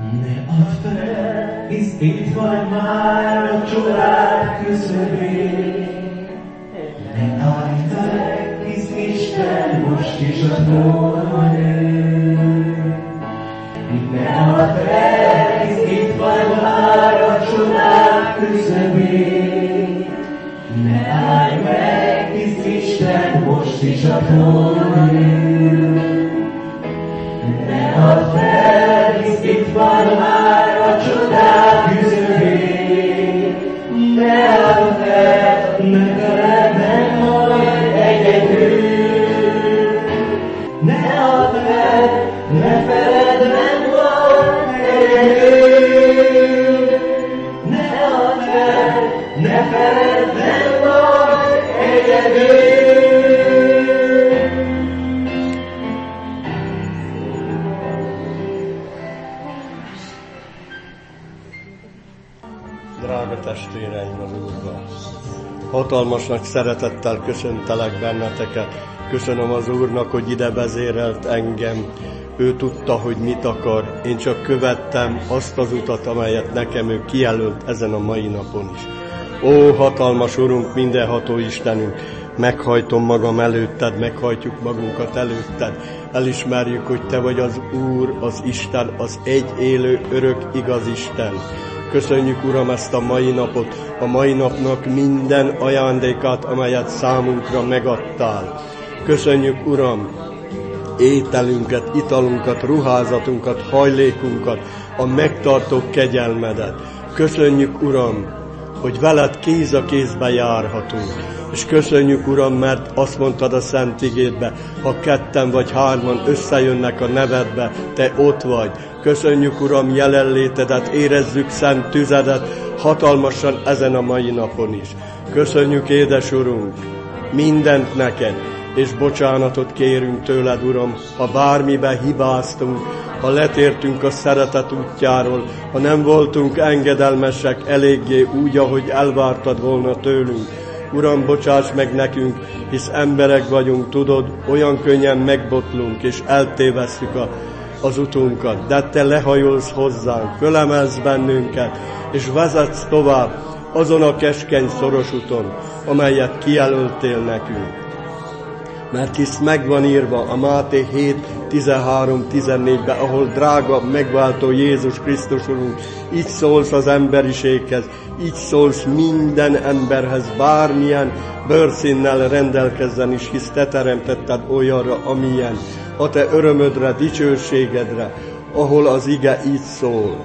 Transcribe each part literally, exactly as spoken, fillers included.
Ne add fel, hisz itt vagy már a család küszöbén. Ne állj fel, hisz Isten most is a trónon ül. Ne add fel, hisz itt vagy már a család küszöbén. Ne állj meg, hisz Isten most is a trónon ül. Ne add fel, hisz itt van már a csodák küszöbén. Ne add fel, ne feledd meg majd egyedül. Ne add fel, ne feledd meg majd egyedül. Ne add fel, ne feledd meg majd egyedül. Drága testvéreim az Úrban! Hatalmas nagy szeretettel köszöntelek benneteket. Köszönöm az Úrnak, hogy ide vezérelt engem. Ő tudta, hogy mit akar. Én csak követtem azt az utat, amelyet nekem ő kijelölt ezen a mai napon is. Ó, hatalmas Urunk, mindenható Istenünk! Meghajtom magam előtted, meghajtjuk magunkat előtted. Elismerjük, hogy Te vagy az Úr, az Isten, az egy élő, örök, igaz Isten. Köszönjük, Uram, ezt a mai napot, a mai napnak minden ajándékát, amelyet számunkra megadtál. Köszönjük, Uram, ételünket, italunkat, ruházatunkat, hajlékunkat, a megtartó kegyelmedet. Köszönjük, Uram, hogy veled kéz a kézbe járhatunk. És köszönjük, Uram, mert azt mondtad a Szent Igédbe, ha ketten vagy hárman összejönnek a nevedbe, Te ott vagy. Köszönjük, Uram, jelenlétedet, érezzük szent tüzedet hatalmasan ezen a mai napon is. Köszönjük, édes Urunk, mindent neked, és bocsánatot kérünk tőled, Uram, ha bármiben hibáztunk, ha letértünk a szeretet útjáról, ha nem voltunk engedelmesek eléggé úgy, ahogy elvártad volna tőlünk. Uram, bocsáss meg nekünk, hisz emberek vagyunk, tudod, olyan könnyen megbotlunk, és eltévesszük a, az utunkat. De Te lehajolsz hozzánk, fölemelsz bennünket, és vezetsz tovább azon a keskeny szoros úton, amelyet kijelöltél nekünk. Mert hisz megvan írva a Máté hét tizenhárom tizennégyben, ahol drága megváltó Jézus Krisztus Urunk, így szólsz az emberiséghez, így szólsz minden emberhez, bármilyen bőrszínnel rendelkezzen is, hisz Te teremtetted olyanra, amilyen, a Te örömödre, dicsőségedre, ahol az ige így szól.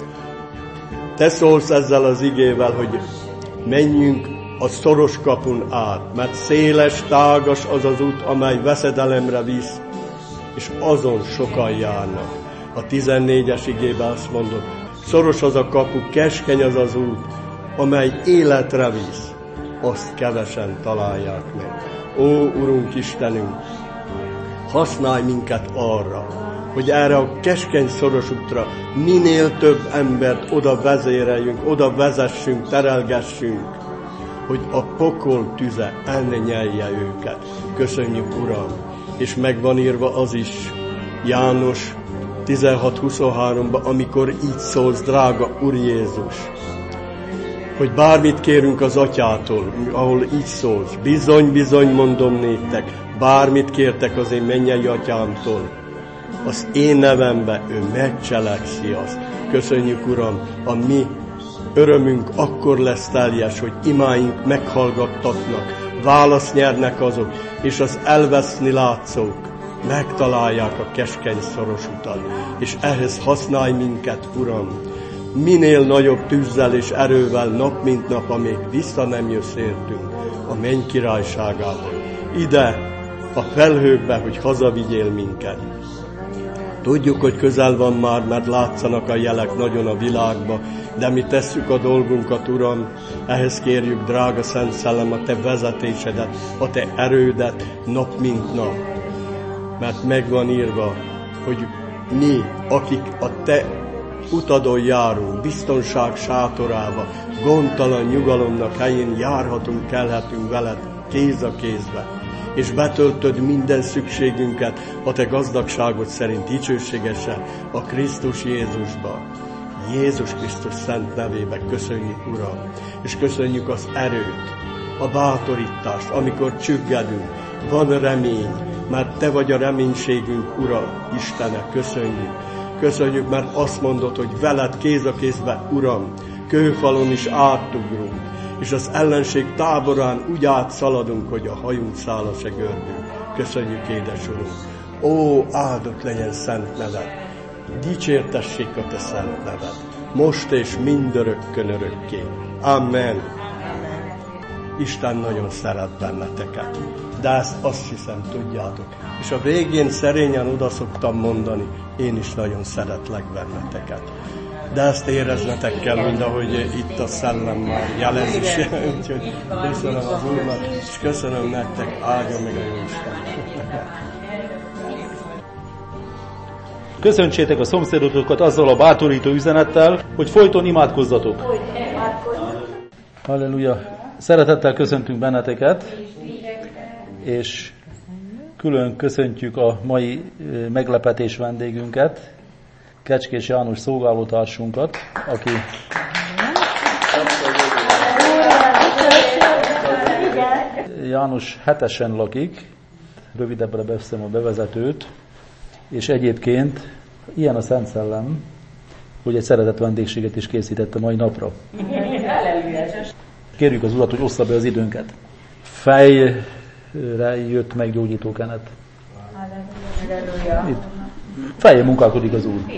Te szólsz ezzel az igével, hogy menjünk a szoros kapun át, mert széles, tágas az az út, amely veszedelemre visz, és azon sokan járnak. A tizennégyes igében azt mondod, szoros az a kapu, keskeny az az út, amely életre visz, azt kevesen találják meg. Ó, Urunk Istenünk, használj minket arra, hogy erre a keskeny szoros útra minél több embert oda vezéreljünk, oda vezessünk, terelgessünk, hogy a pokol tüze elnyelje őket. Köszönjük, Uram! És megvan írva az is, János tizenhat huszonháromban, amikor így szólsz, drága Úr Jézus, hogy bármit kérünk az Atyától, ahol így szólsz, bizony, bizony mondom néktek, bármit kértek az én mennyei Atyámtól, az én nevembe ő megcselekszi azt. Köszönjük, Uram, a mi örömünk akkor lesz teljes, hogy imáink meghallgattatnak, választ nyernek azok, és az elveszni látszók megtalálják a keskeny szoros utat. És ehhez használj minket, Uram, minél nagyobb tűzzel és erővel, nap mint nap, amíg vissza nem jössz értünk a menny királyságából. Ide, a felhőkbe, hogy hazavigyél minket. Tudjuk, hogy közel van már, mert látszanak a jelek nagyon a világba, de mi tesszük a dolgunkat, Uram, ehhez kérjük, drága Szent Szellem, a Te vezetésedet, a Te erődet, nap mint nap. Mert megvan írva, hogy mi, akik a Te utadon járunk, biztonság sátorába, gondtalan nyugalomnak helyén járhatunk, kelhetünk veled kéz a kézbe. és betöltöd minden szükségünket a Te gazdagságod szerint dicsőségesen a Krisztus Jézusba. Jézus Krisztus szent nevébe köszönjük, Uram, és köszönjük az erőt, a bátorítást, amikor csüggedünk, van remény, mert Te vagy a reménységünk, Uram, Istenek, köszönjük. Köszönjük, mert azt mondod, hogy veled kéz a kézbe, Uram, kőfalon is átugrunk, és az ellenség táborán úgy átszaladunk, hogy a hajunk szála se gördül. Köszönjük, édes Urunk! Ó, áldott legyen szent neved! Dicsértessék a Te szent neved! Most és mindörökkön örökké. Amen. Isten nagyon szeret benneteket, de ezt azt hiszem tudjátok. És a végén szerényen oda szoktam mondani, én is nagyon szeretlek benneteket. De ezt éreznetek kell, mind ahogy itt a szellem már jelen is. Úgyhogy köszönöm az Úrnak, és köszönöm nektek, áldja meg a Jóisten. Köszöntsétek a szomszédotokat azzal a bátorító üzenettel, hogy folyton imádkozzatok. Halleluja! Szeretettel köszöntünk benneteket, és külön köszöntjük a mai meglepetés vendégünket, Kecskés János szolgálótársunkat, aki János hetesen lakik, rövidebbre beszélem a bevezetőt, és egyébként ilyen a Szent Szellem, hogy egy szeretett vendégséget is készített a mai napra. Kérjük az Urat, hogy ossza be az időnket. Fejre jött meg gyógyító kenet. Itt fejjel munkálkodik az Úr.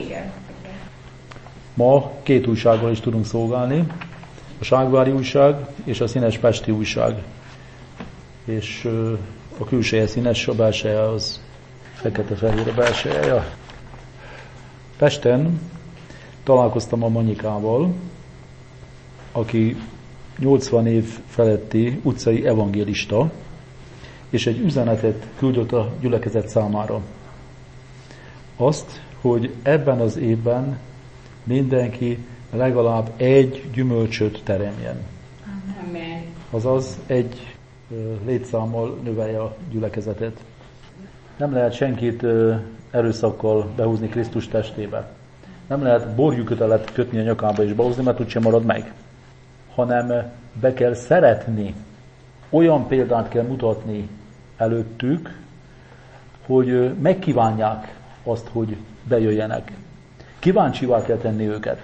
Ma két újsággal is tudunk szolgálni. A Ságvári újság és a Színes Pesti újság. És a külseje színes, a belseje az fekete-fehér a belseje. Pesten találkoztam a Manyikával, aki nyolcvan év feletti utcai evangélista, és egy üzenetet küldött a gyülekezet számára. Azt, hogy ebben az évben mindenki legalább egy gyümölcsöt teremjen. Amen. Azaz egy létszámmal növelje a gyülekezetet. Nem lehet senkit erőszakkal behúzni Krisztus testébe. Nem lehet borjúkötelet kötni a nyakába és behozni, mert úgysem marad meg. Hanem be kell szeretni, olyan példát kell mutatni előttük, hogy megkívánják azt, hogy bejöjjenek. Kíváncsivá kell tenni őket.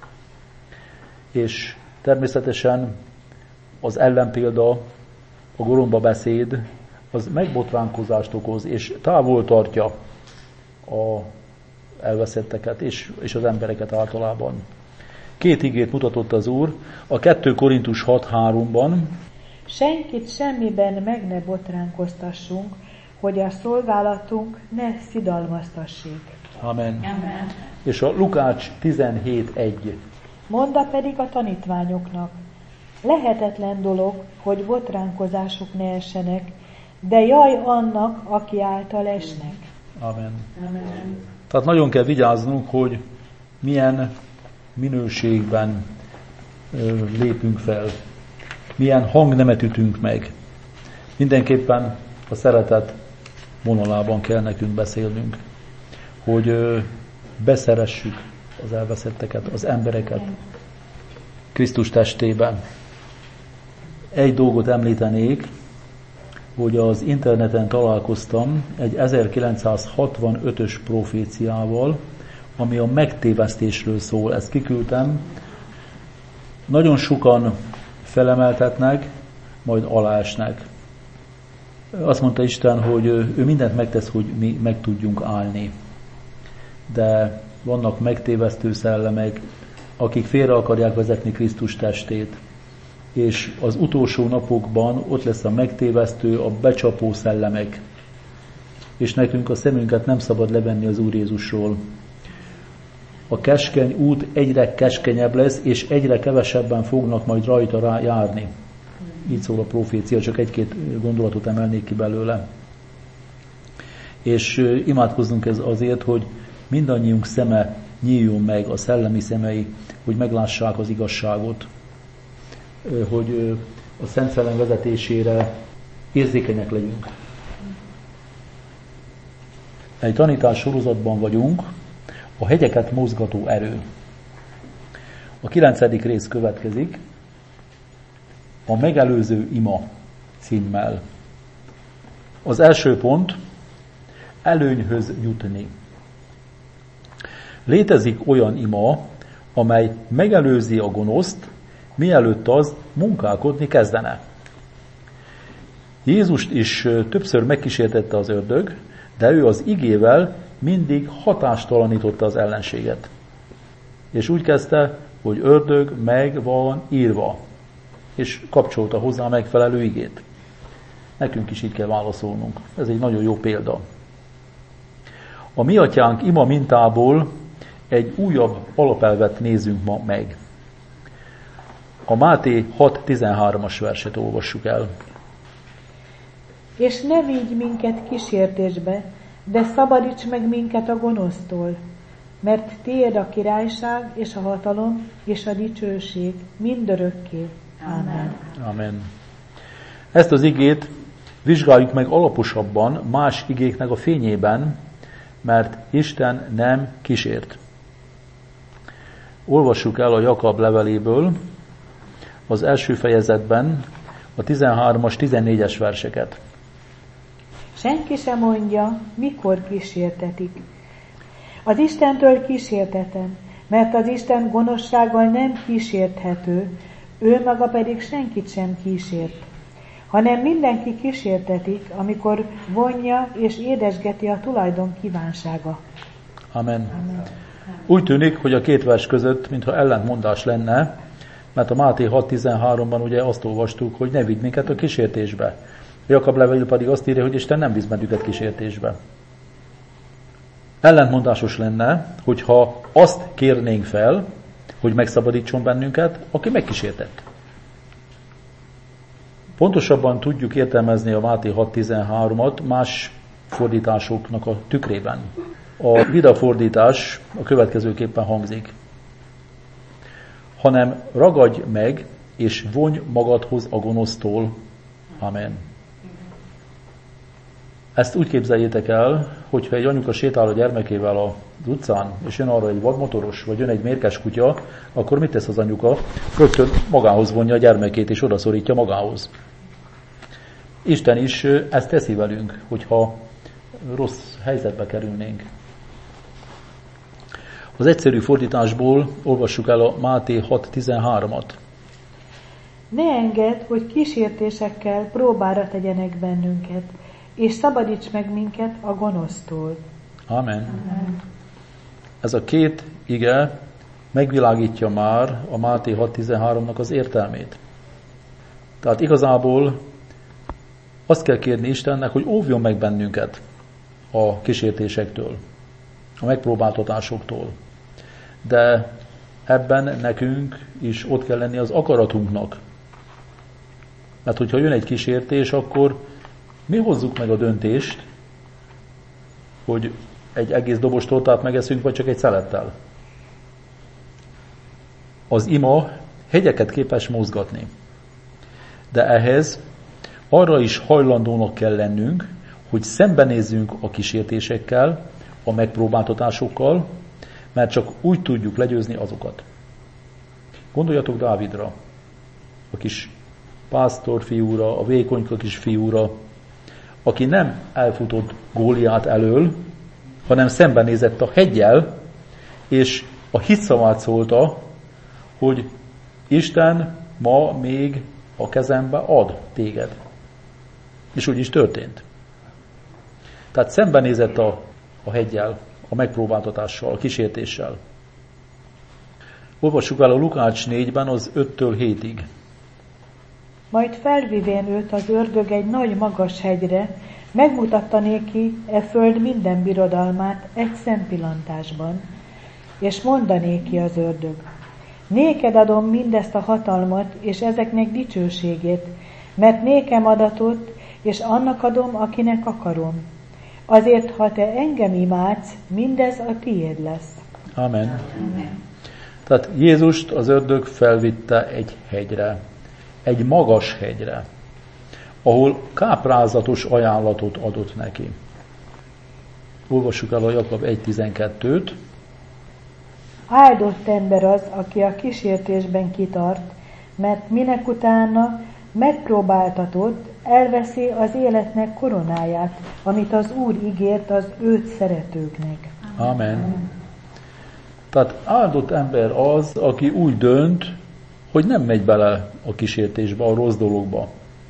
És természetesen az ellenpélda, a goromba beszéd, az megbotránkozást okoz, és távol tartja a elveszetteket, és, és az embereket általában. Két igét mutatott az Úr, a kettő Korintus hat háromban. Senkit semmiben meg ne botránkoztassunk, hogy a szolgálatunk ne szidalmaztassék. Amen. Amen. És a Lukács tizenhét egy. Mondd pedig a tanítványoknak, lehetetlen dolog, hogy botránkozások ne essenek, de jaj annak, aki által esnek. Amen. Amen. Tehát nagyon kell vigyáznunk, hogy milyen minőségben ö, lépünk fel, milyen hangnemet ütünk meg. Mindenképpen a szeretet vonalában kell nekünk beszélnünk, hogy ö, beszeressük az elveszetteket, az embereket Krisztus testében. Egy dolgot említenék, hogy az interneten találkoztam egy ezerkilencszázhatvanötös proféciával, ami a megtévesztésről szól. Ezt kiküldtem. Nagyon sokan felemeltetnek, majd aláesnek. Azt mondta Isten, hogy ő mindent megtesz, hogy mi meg tudjunk állni. De vannak megtévesztő szellemek, akik félre akarják vezetni Krisztus testét. És az utolsó napokban ott lesz a megtévesztő, a becsapó szellemek. És nekünk a szemünket nem szabad levenni az Úr Jézusról. A keskeny út egyre keskenyebb lesz, és egyre kevesebben fognak majd rajta rá járni. Így szól a profécia, csak egy-két gondolatot emelnék ki belőle. És imádkozzunk ez azért, hogy mindannyiunk szeme nyíljon meg, a szellemi szemei, hogy meglássák az igazságot, hogy a Szent Szellem vezetésére érzékenyek legyünk. Egy tanítás sorozatban vagyunk, a hegyeket mozgató erő. A kilencedik rész következik, a megelőző ima címmel. Az első pont, előnyhöz jutni. Létezik olyan ima, amely megelőzi a gonoszt, mielőtt az munkálkodni kezdene. Jézust is többször megkísértette az ördög, de ő az igével mindig hatástalanította az ellenséget. És úgy kezdte, hogy ördög meg van írva, és kapcsolta hozzá a megfelelő igét. Nekünk is így kell válaszolnunk. Ez egy nagyon jó példa. A mi atyánk ima mintából egy újabb alapelvet nézzünk ma meg. A Máté hat tizenhármas verset olvassuk el. És ne vigy minket kísértésbe, de szabadíts meg minket a gonosztól, mert tiéd a királyság és a hatalom és a dicsőség mindörökké. Amen. Amen. Ezt az igét vizsgáljuk meg alaposabban más igéknek a fényében, mert Isten nem kísért. Olvassuk el a Jakab leveléből az első fejezetben a tizenhármas, tizennégyes verseket. Senki sem mondja, mikor kísértetik. Az Istentől kísértetem, mert az Isten gonoszsággal nem kísérthető, ő maga pedig senkit sem kísért, hanem mindenki kísértetik, amikor vonja és édesgeti a tulajdon kívánsága. Amen. Amen. Úgy tűnik, hogy a két vers között, mintha ellentmondás lenne, mert a Máté hat tizenháromban ugye azt olvastuk, hogy ne vigy minket a kísértésbe. A Jakab levél pedig azt írja, hogy Isten nem visz bennünket kísértésbe. Ellentmondásos lenne, hogyha azt kérnénk fel, hogy megszabadítson bennünket, aki megkísértett. Pontosabban tudjuk értelmezni a Máté hat tizenhármat más fordításoknak a tükrében. A Vida fordítás a következőképpen hangzik. Hanem ragadj meg, és vonj magadhoz a gonosztól. Amen. Ezt úgy képzeljétek el, hogyha egy anyuka sétál a gyermekével az utcán, és jön arra egy vadmotoros, vagy jön egy mérges kutya, akkor mit tesz az anyuka? Rögtön magához vonja a gyermekét, és odaszorítja magához. Isten is ezt teszi velünk, hogyha rossz helyzetbe kerülnénk. Az egyszerű fordításból olvassuk el a Máté hat tizenhármat. Ne engedd, hogy kísértésekkel próbára tegyenek bennünket, és szabadíts meg minket a gonosztól. Amen. Amen. Ez a két ige megvilágítja már a Máté hat tizenháromnak az értelmét. Tehát igazából azt kell kérni Istennek, hogy óvjon meg bennünket a kísértésektől, a megpróbáltatásoktól. De ebben nekünk is ott kell lenni az akaratunknak. Mert hogyha jön egy kísértés, akkor mi hozzuk meg a döntést, hogy egy egész dobos tortát megeszünk, vagy csak egy szelettel. Az ima hegyeket képes mozgatni. De ehhez arra is hajlandónak kell lennünk, hogy szembenézzünk a kísértésekkel, a megpróbáltatásokkal, mert csak úgy tudjuk legyőzni azokat. Gondoljatok Dávidra, a kis pásztor fiúra, a vékonyka kis fiúra, aki nem elfutott Góliát elől, hanem szembenézett a heggyel, és a hitszavát szólta, hogy Isten ma még a kezembe ad téged. És úgy is történt. Tehát szembenézett a, a heggyel, a megpróbáltatással, a kísértéssel. Olvassuk el a Lukács négyben az öttől hétig. Majd felvivén őt az ördög egy nagy magas hegyre, megmutatta néki e föld minden birodalmát egy szempillantásban, és mondanéki az ördög: néked adom mindezt a hatalmat, és ezeknek dicsőségét, mert nékem adatott, és annak adom, akinek akarom. Azért, ha te engem imádsz, mindez a tiéd lesz. Amen. Amen. Tehát Jézust az ördög felvitte egy hegyre, egy magas hegyre, ahol káprázatos ajánlatot adott neki. Olvassuk el a Jakab egy tizenkettőt. Áldott ember az, aki a kísértésben kitart, mert minek utána megpróbáltatott, elveszi az életnek koronáját, amit az Úr ígért az őt szeretőknek. Amen. Tehát áldott ember az, aki úgy dönt, hogy nem megy bele a kísértésbe, a rossz dologba.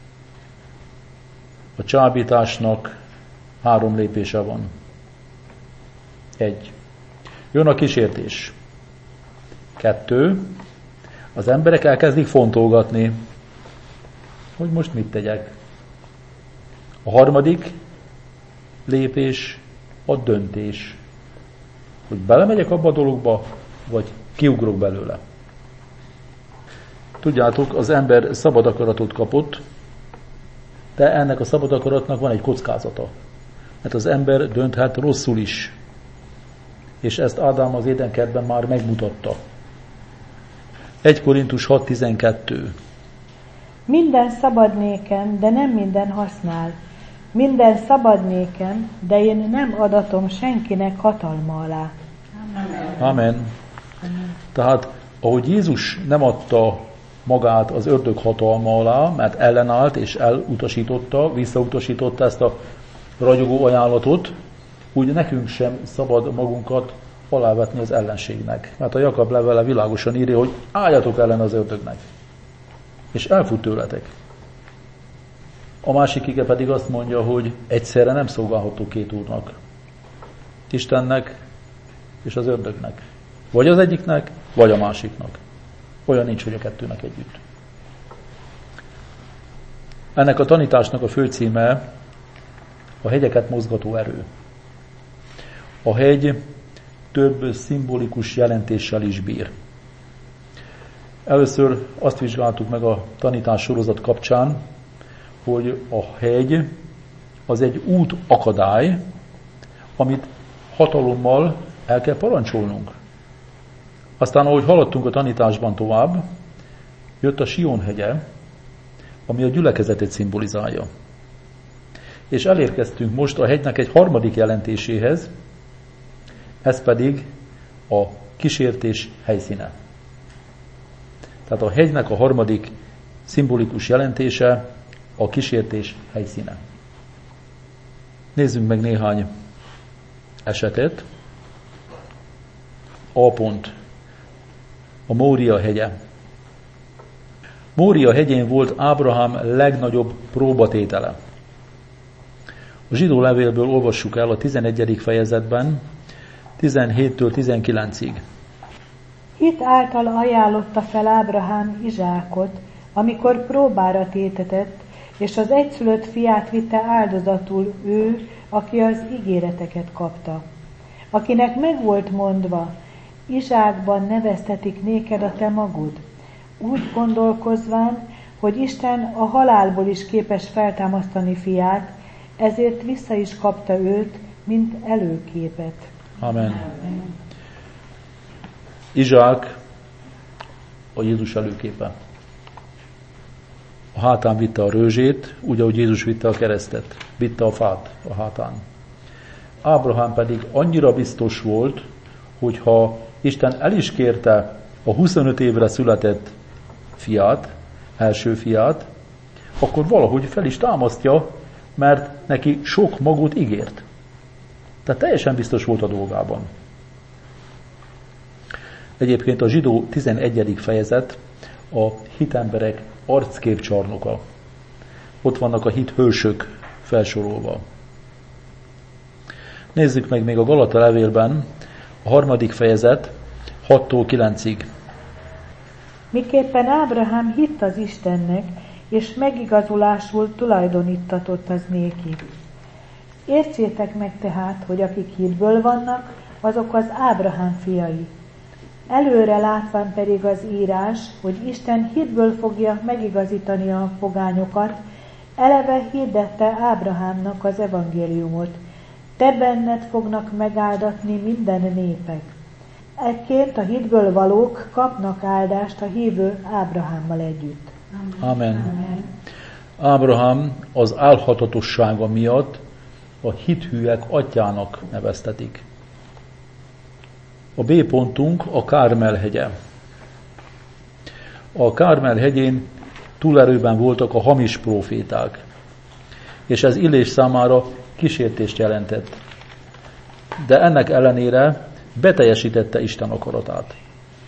A csábításnak három lépése van. Egy. Jön a kísértés. Kettő. Az emberek elkezdik fontolgatni, hogy most mit tegyek. A harmadik lépés a döntés. Hogy belemegyek abba a dologba, vagy kiugrok belőle. Tudjátok, az ember szabad akaratot kapott, de ennek a szabad akaratnak van egy kockázata. Mert az ember dönthet rosszul is. És ezt Ádám az édenkertben már megmutatta. egy Korintus hat tizenkettő. Minden szabad nékem, de nem minden használ. Minden szabad nékem, de én nem adatom senkinek hatalma alá. Amen. Amen. Tehát, ahogy Jézus nem adta magát az ördög hatalma alá, mert ellenállt és elutasította, visszautasította ezt a ragyogó ajánlatot, úgy nekünk sem szabad magunkat alávetni az ellenségnek. Mert a Jakab levele világosan írja, hogy álljatok ellen az ördögnek, és elfut tőletek. A másik ige pedig azt mondja, hogy egyszerre nem szolgálható két úrnak. Istennek és az ördögnek. Vagy az egyiknek, vagy a másiknak. Olyan nincs, hogy a kettőnek együtt. Ennek a tanításnak a főcíme a hegyeket mozgató erő. A hegy több szimbolikus jelentéssel is bír. Először azt vizsgáltuk meg a tanítás sorozat kapcsán, hogy a hegy az egy út akadály, amit hatalommal el kell parancsolnunk. Aztán, ahogy haladtunk a tanításban tovább, jött a Sion hegye, ami a gyülekezetet szimbolizálja. És elérkeztünk most a hegynek egy harmadik jelentéséhez, ez pedig a kísértés helyszíne. Tehát a hegynek a harmadik szimbolikus jelentése a kísértés helyszíne. Nézzünk meg néhány esetet. A pont. A Mória hegye. Mória hegyén volt Ábrahám legnagyobb próbatétele. A zsidó levélből olvassuk el a tizenegyedik fejezetben, tizenhéttől tizenkilencig. Hit által ajánlotta fel Ábrahám Izsákot, amikor próbára tétetett, és az egyszülött fiát vitte áldozatul ő, aki az ígéreteket kapta. Akinek meg volt mondva, Izsákban neveztetik néked a te magod, úgy gondolkozván, hogy Isten a halálból is képes feltámasztani fiát, ezért vissza is kapta őt, mint előképet. Amen. Izsák a Jézus előképe. A hátán vitte a rőzsét, úgy, ahogy Jézus vitte a keresztet, vitte a fát a hátán. Ábrahám pedig annyira biztos volt, hogy ha Isten el is kérte a huszonöt évre született fiát, első fiát, akkor valahogy fel is támasztja, mert neki sok magot ígért. Tehát teljesen biztos volt a dolgában. Egyébként a zsidó tizenegyedik fejezet a hitemberek arcképcsarnoka. Ott vannak a hit hősök felsorolva. Nézzük meg még a Galata levélben a harmadik fejezet hattól kilencig. Miképpen Ábrahám hitt az Istennek, és megigazulásul tulajdonítatott az néki. Értsétek meg tehát, hogy akik hitből vannak, azok az Ábrahám fiai. Előre látván pedig az írás, hogy Isten hitből fogja megigazítani a pogányokat, eleve hirdette Ábrahámnak az evangéliumot. Te benned fognak megáldatni minden népek. Ekként a hitből valók kapnak áldást a hívő Ábrahámmal együtt. Amen. Amen. Ábrahám az álhatatossága miatt a hithűek atyának neveztetik. A B pontunk a Kármel hegye. A Kármel hegyén túlerőben voltak a hamis próféták, és ez Illés számára kísértést jelentett. De ennek ellenére beteljesítette Isten akaratát.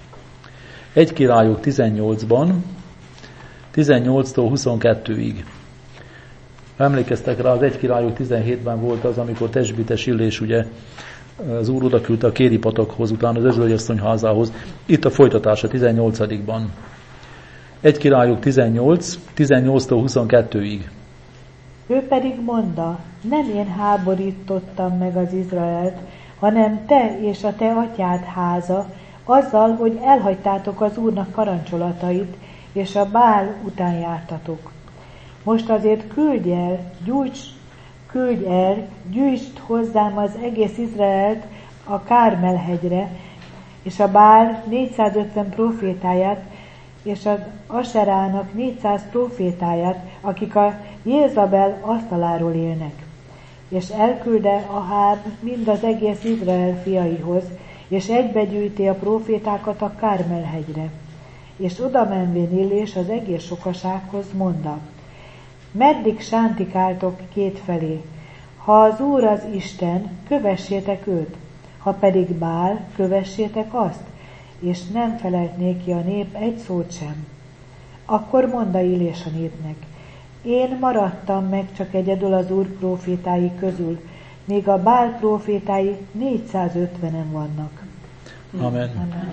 Egy Királyok tizennyolcban, tizennyolctól huszonkettőig. Emlékeztek rá, az Egy Királyok tizenhétben volt az, amikor Tesbites Illés ugye az úr oda küldte a Kéri patakhoz, utána az özvegyasszony házához. Itt a folytatása tizennyolcadikban. Egy Királyok tizennyolc, tizennyolctól huszonkettőig. Ő pedig mondta, nem én háborítottam meg az Izraelt, hanem te és a te atyád háza, azzal, hogy elhagytátok az Úrnak parancsolatait, és a Bál után jártatok. Most azért küldj el, gyújts, küldj el, gyűjtsd hozzám az egész Izraelt a Kármel-hegyre, és a Bál négyszázötven profétáját, és az Aserának négyszáz profétáját, akik a Jézabel asztaláról élnek. És elkülde Aháb mind az egész Izrael fiaihoz, és egybegyűjti a profétákat a Kármel-hegyre. És oda menvén Illés az egész sokasághoz mondta, meddig sántikáltok kétfelé? Ha az Úr az Isten, kövessétek őt, ha pedig Bál, kövessétek azt, és nem felelt néki a nép egy szót sem. Akkor mondta Illés a népnek, én maradtam meg csak egyedül az Úr prófétái közül, még a Bál prófétái négyszázötvenen vannak. Amen. Amen.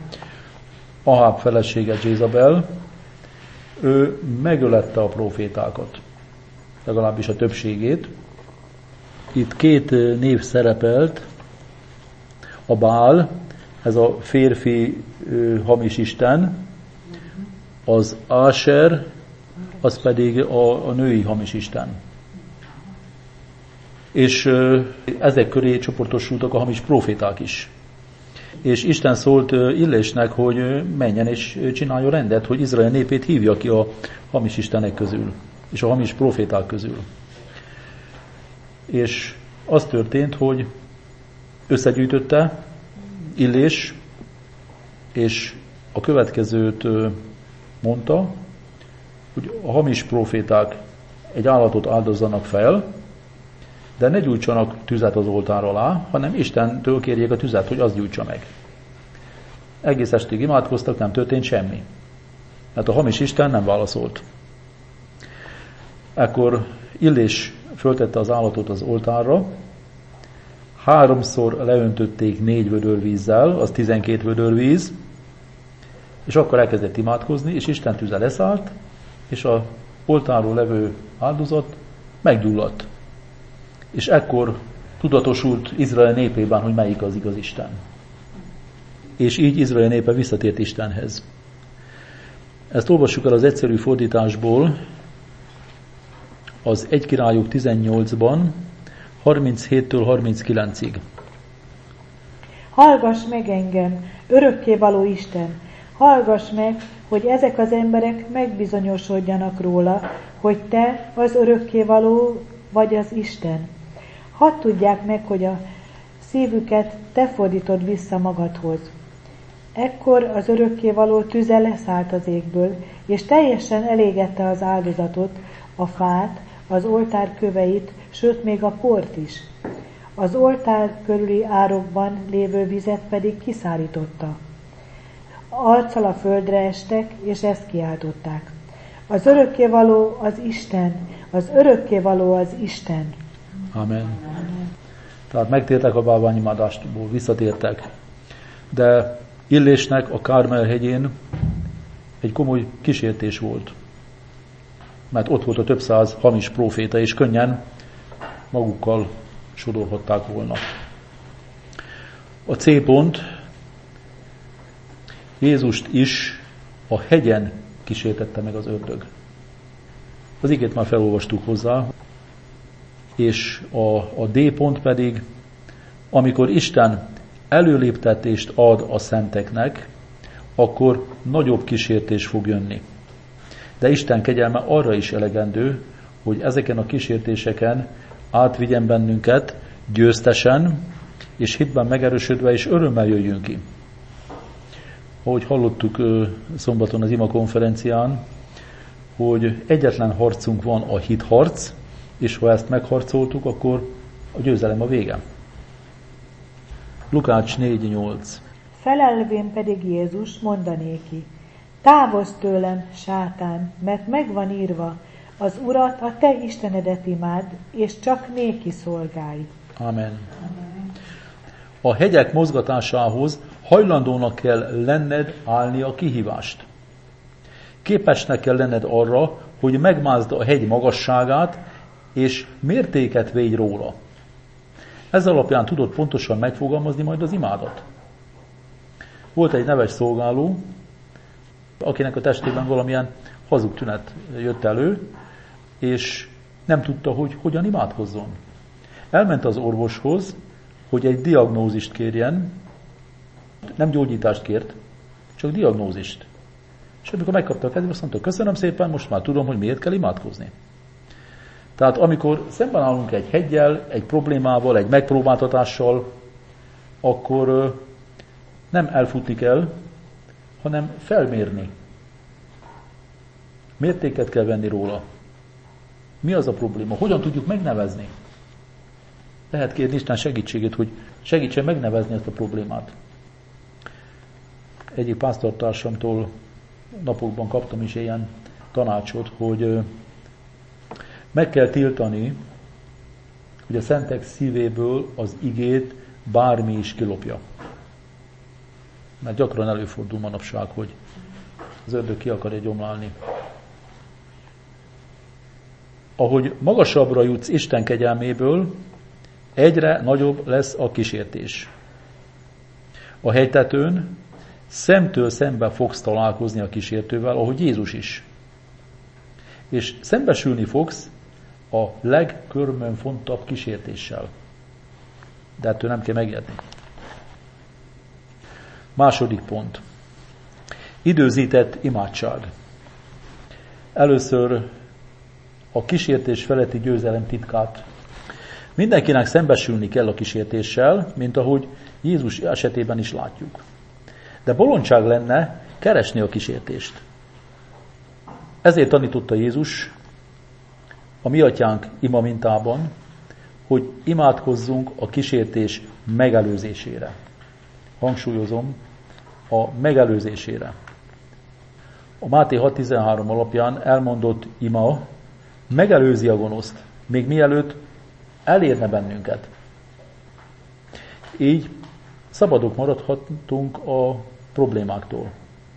Aháb felesége Jézabel, ő megölette a prófétákat, legalábbis a többségét. Itt két név szerepelt, a Bál, ez a férfi ö, hamis isten, az Áser, az pedig a, a női hamis isten. És ö, ezek köré csoportosultak a hamis próféták is. És Isten szólt Illésnek, hogy menjen és csináljon rendet, hogy Izrael népét hívja ki a hamis istenek közül, és a hamis proféták közül. És az történt, hogy összegyűjtötte Illés, és a következőt mondta, hogy a hamis proféták egy állatot áldozzanak fel, de ne gyújtsanak tüzet az oltár alá, hanem Istentől kérjék a tüzet, hogy az gyújtsa meg. Egész estig imádkoztak, nem történt semmi. Mert a hamis Isten nem válaszolt. Ekkor Illés föltette az állatot az oltárra, háromszor leöntötték négy vödör vízzel, az tizenkét vödör víz, és akkor elkezdett imádkozni, és Isten tüze leszállt, és az oltáról levő áldozat meggyulladt. És ekkor tudatosult Izrael népében, hogy melyik az igaz Isten. És így Izrael népe visszatért Istenhez. Ezt olvassuk el az egyszerű fordításból, az Egy Királyok tizennyolcban, harminchéttől harminckilencig. Hallgass meg engem, örökkévaló Isten! Hallgass meg, hogy ezek az emberek megbizonyosodjanak róla, hogy te az örökkévaló vagy az Isten. Hadd tudják meg, hogy a szívüket te fordítod vissza magadhoz. Ekkor az örökkévaló tüze leszállt az égből, és teljesen elégette az áldozatot, a fát, az oltár köveit, sőt még a port is. Az oltár körüli árokban lévő vizet pedig kiszárította. Arccal a földre estek, és ezt kiáltották. Az örökkévaló az Isten, az örökkévaló az Isten. Amen. Tehát megtértek a bálványimádástól, visszatértek. De Illésnek a Kármel hegyén egy komoly kísértés volt. Mert ott volt a több száz hamis próféta, és könnyen magukkal sodorhatták volna. A C pont, Jézust is a hegyen kísértette meg az ördög. Az igét már felolvastuk hozzá, és a, a D pont pedig, amikor Isten előléptetést ad a szenteknek, akkor nagyobb kísértés fog jönni. De Isten kegyelme arra is elegendő, hogy ezeken a kísértéseken átvigyen bennünket győztesen, és hitben megerősödve, és örömmel jöjjünk ki. Ahogy hallottuk szombaton az ima konferencián, hogy egyetlen harcunk van, a hitharc, és ha ezt megharcoltuk, akkor a győzelem a vége. Lukács négy nyolc. Felelvén pedig Jézus mondanéki: távozz tőlem, sátán, mert megvan írva, az Urat, a te Istenedet imád, és csak néki szolgálj. Amen. A hegyek mozgatásához hajlandónak kell lenned állni a kihívást. Képesnek kell lenned arra, hogy megmázd a hegy magasságát, és mértéket védj róla. Ez alapján tudod pontosan megfogalmazni majd az imádat. Volt egy neves szolgáló, akinek a testében valamilyen hazug tünet jött elő, és nem tudta, hogy hogyan imádkozzon. Elment az orvoshoz, hogy egy diagnózist kérjen, nem gyógyítást kért, csak diagnózist. És amikor megkapta a kezébe, azt mondta, köszönöm szépen, most már tudom, hogy miért kell imádkozni. Tehát amikor szemben állunk egy heggyel, egy problémával, egy megpróbáltatással, akkor nem elfutni kell, hanem felmérni. Mértéket kell venni róla. Mi az a probléma? Hogyan tudjuk megnevezni? Lehet kérni Isten segítségét, hogy segítsen megnevezni ezt a problémát. Egyik pásztortársamtól napokban kaptam is ilyen tanácsot, hogy meg kell tiltani, hogy a szentek szívéből az igét bármi is kilopja. Mert gyakran előfordul manapság, hogy az ördög ki akarja gyomlálni. Ahogy magasabbra jutsz Isten kegyelméből, egyre nagyobb lesz a kísértés. A hegytetőn szemtől szembe fogsz találkozni a kísértővel, ahogy Jézus is. És szembesülni fogsz a legkörmönfontabb kísértéssel. De ettől nem kell megijedni. Második pont. Időzített imádság. Először a kísértés feletti győzelem titkát. Mindenkinek szembesülni kell a kísértéssel, mint ahogy Jézus esetében is látjuk. De bolondság lenne keresni a kísértést. Ezért tanította Jézus a mi atyánk ima mintában, hogy imádkozzunk a kísértés megelőzésére. Hangsúlyozom, a megelőzésére. A Máté hat tizenhárom alapján elmondott ima megelőzi a gonoszt, még mielőtt elérne bennünket. Így szabadok maradhatunk a problémáktól.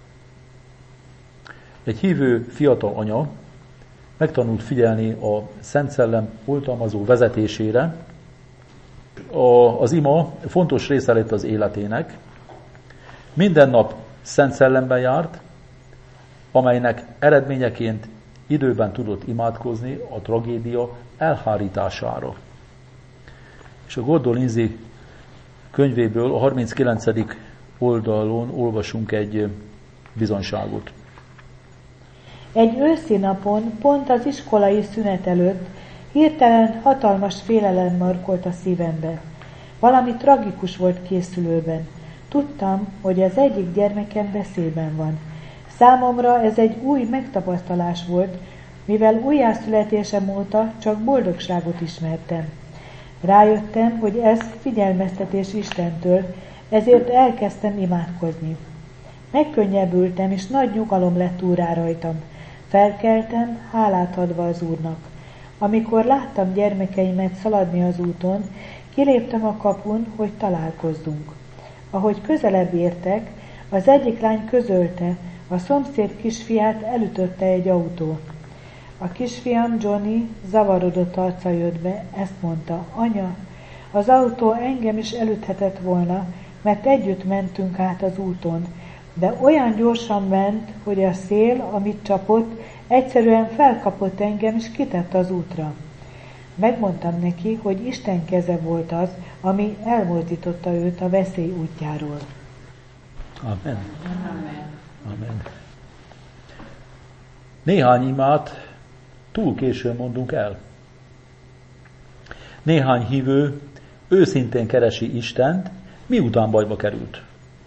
Egy hívő fiatal anya megtanult figyelni a Szent Szellem oltalmazó vezetésére. A, az ima fontos része lett az életének. Minden nap Szent Szellemben járt, amelynek eredményeként időben tudott imádkozni a tragédia elhárítására. És a Gordon Lindsay könyvéből a harminckilencedik oldalon olvasunk egy bizonyságot. Egy őszi napon, pont az iskolai szünet előtt hirtelen hatalmas félelem markolt a szívembe. Valami tragikus volt készülőben. Tudtam, hogy az egyik gyermekem veszélyben van. Számomra ez egy új megtapasztalás volt, mivel újjászületésem óta csak boldogságot ismertem. Rájöttem, hogy ez figyelmeztetés Istentől, ezért elkezdtem imádkozni. Megkönnyebbültem, és nagy nyugalom lett úrrá rajtam. Felkeltem, hálát adva az Úrnak. Amikor láttam gyermekeimet szaladni az úton, kiléptem a kapun, hogy találkozzunk. Ahogy közelebb értek, az egyik lány közölte, a szomszéd kisfiát elütötte egy autó. A kisfiam Johnny zavarodott arccal jött be, ezt mondta: anya, az autó engem is elüthetett volna, mert együtt mentünk át az úton, de olyan gyorsan ment, hogy a szél, amit csapott, egyszerűen felkapott engem és kitett az útra. Megmondtam neki, hogy Isten keze volt az, ami elmozdította őt a veszély útjáról. Amen. Amen. Amen. Néhány imát túl későn mondunk el. néhány hívő őszintén keresi Istent, miután bajba került.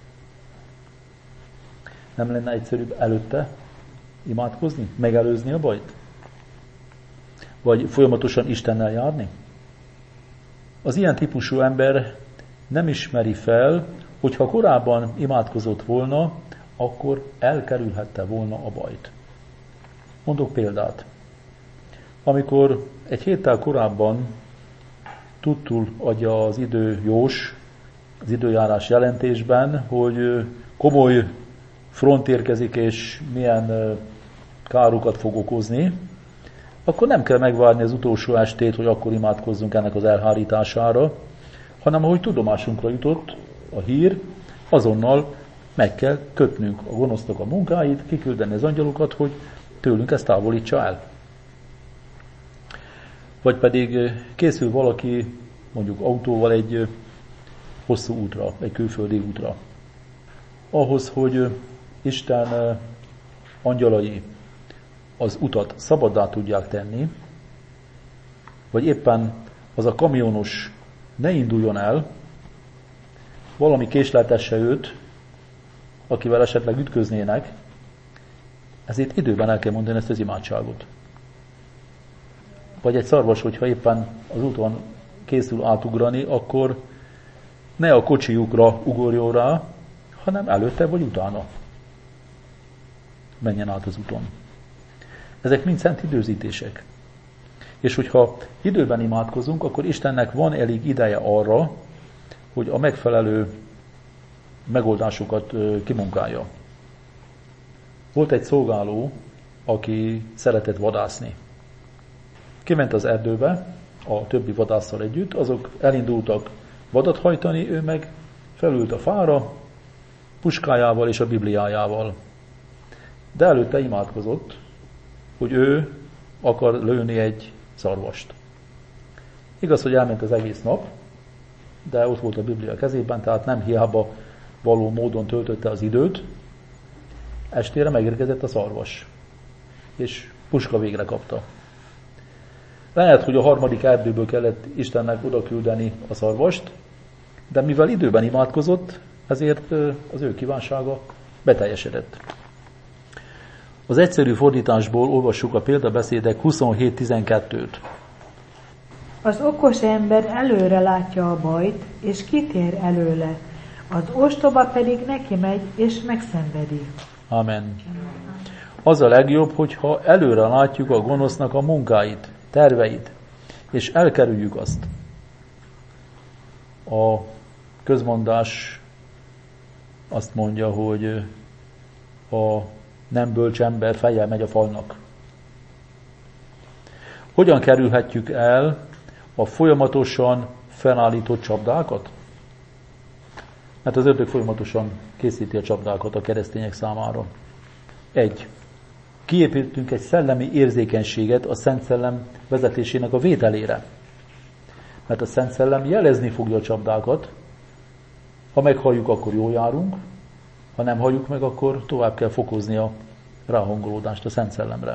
Nem lenne egyszerűbb előtte imádkozni, megelőzni a bajt? Vagy folyamatosan Istennel járni? Az ilyen típusú ember nem ismeri fel, hogyha korábban imádkozott volna, akkor elkerülhette volna a bajt. Mondok példát. Amikor egy héttel korábban tudtul adja az idő Jós, az időjárás jelentésben, hogy komoly front érkezik, és milyen károkat fog okozni, akkor nem kell megvárni az utolsó estét, hogy akkor imádkozzunk ennek az elhárítására, hanem ahogy tudomásunkra jutott a hír, azonnal meg kell kötnünk a gonosznak a munkáit, kiküldeni az angyalokat, hogy tőlünk ezt távolítsa el. Vagy pedig készül valaki mondjuk autóval egy hosszú útra, egy külföldi útra. Ahhoz, hogy Isten angyalai az utat szabaddá tudják tenni, vagy éppen az a kamionos ne induljon el, valami késleltesse őt, akivel esetleg ütköznének, ezért időben el kell mondani ezt az imádságot. Vagy egy szarvas, hogyha éppen az úton készül átugrani, akkor ne a kocsijukra ugorjon rá, hanem előtte vagy utána menjen át az úton. Ezek mind szent időzítések. És hogyha időben imádkozunk, akkor Istennek van elég ideje arra, hogy a megfelelő megoldásokat kimunkálja. Volt egy szolgáló, aki szeretett vadászni. Kiment az erdőbe a többi vadásszal együtt, azok elindultak vadat hajtani, ő meg felült a fára, puskájával és a Bibliájával. De előtte imádkozott, hogy ő akar lőni egy szarvast. Igaz, hogy elment az egész nap, de ott volt a Biblia kezében, tehát nem hiába való módon töltötte az időt. Estére megérkezett a szarvas, és puska végre kapta. Lehet, hogy a harmadik erdőből kellett Istennek oda küldeni a szarvast, de mivel időben imádkozott, ezért az ő kívánsága beteljesedett. Az egyszerű fordításból olvassuk a példabeszédek huszonhét tizenkettőt. Az okos ember előre látja a bajt, és kitér előle. Az ostoba pedig neki megy, és megszenvedi. Amen. Az a legjobb, hogyha előre látjuk a gonosznak a munkáit, terveit, és elkerüljük azt. A közmondás azt mondja, hogy a nem bölcs ember fejjel megy a falnak. Hogyan kerülhetjük el a folyamatosan felállított csapdákat? Mert az ördög folyamatosan készíti a csapdákat a keresztények számára. Egy. Kiépítünk egy szellemi érzékenységet a Szent Szellem vezetésének a vételére. Mert a Szent Szellem jelezni fogja a csapdákat. Ha meghalljuk, akkor jól járunk. Ha nem halljuk meg, akkor tovább kell fokozni a ráhangolódást a Szent Szellemre.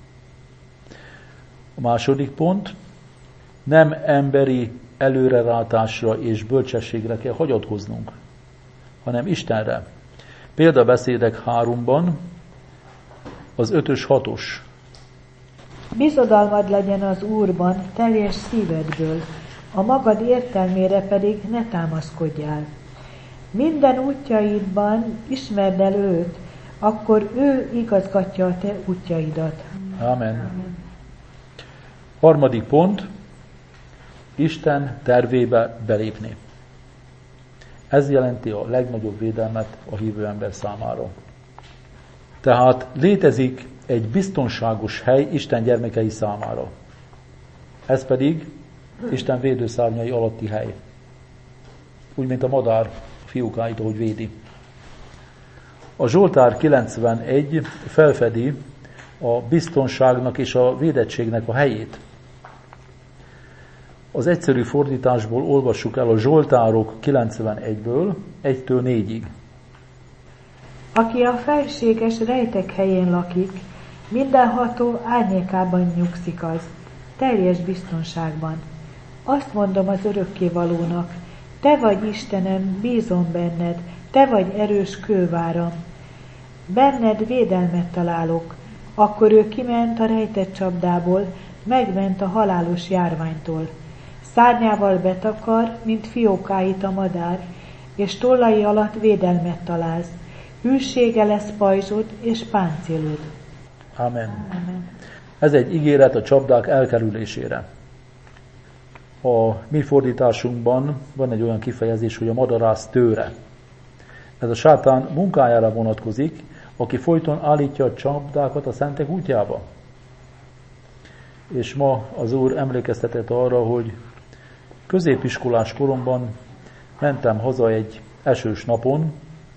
A második pont. Nem emberi előrelátásra és bölcsességre kell hagyatkoznunk, hanem Istenre. Példabeszédek háromban az ötös hatos. Bizodalmad legyen az Úrban teljes szívedből, a magad értelmére pedig ne támaszkodjál. Minden útjaidban ismerd el őt, akkor ő igazgatja a te útjaidat. Amen. Harmadik pont. Isten tervébe belépni. Ez jelenti a legnagyobb védelmet a hívő ember számára. Tehát létezik egy biztonságos hely Isten gyermekei számára. Ez pedig Isten védőszárnyai alatti hely. Úgy, mint a madár fiókáit, ahogy védi. A Zsoltár kilencvenegy felfedi a biztonságnak és a védettségnek a helyét. Az egyszerű fordításból olvassuk el a Zsoltárok kilencvenegyből egytől négyig. Aki a felséges rejtek helyén lakik, mindenható árnyékában nyugszik az, teljes biztonságban. Azt mondom az örökkévalónak, te vagy Istenem, bízom benned, te vagy erős kőváram. Benned védelmet találok. Akkor ő kiment a rejtett csapdából, megment a halálos járványtól. Szárnyával betakar, mint fiókáit a madár, és tollai alatt védelmet találsz. Hűsége lesz pajzsod és páncélod. Amen. Amen. Ez egy ígéret a csapdák elkerülésére. A mi fordításunkban van egy olyan kifejezés, hogy a madarász tőre. Ez a sátán munkájára vonatkozik, aki folyton állítja a csapdákat a szentek útjába. És ma az Úr emlékeztetett arra, hogy középiskolás koromban mentem haza egy esős napon,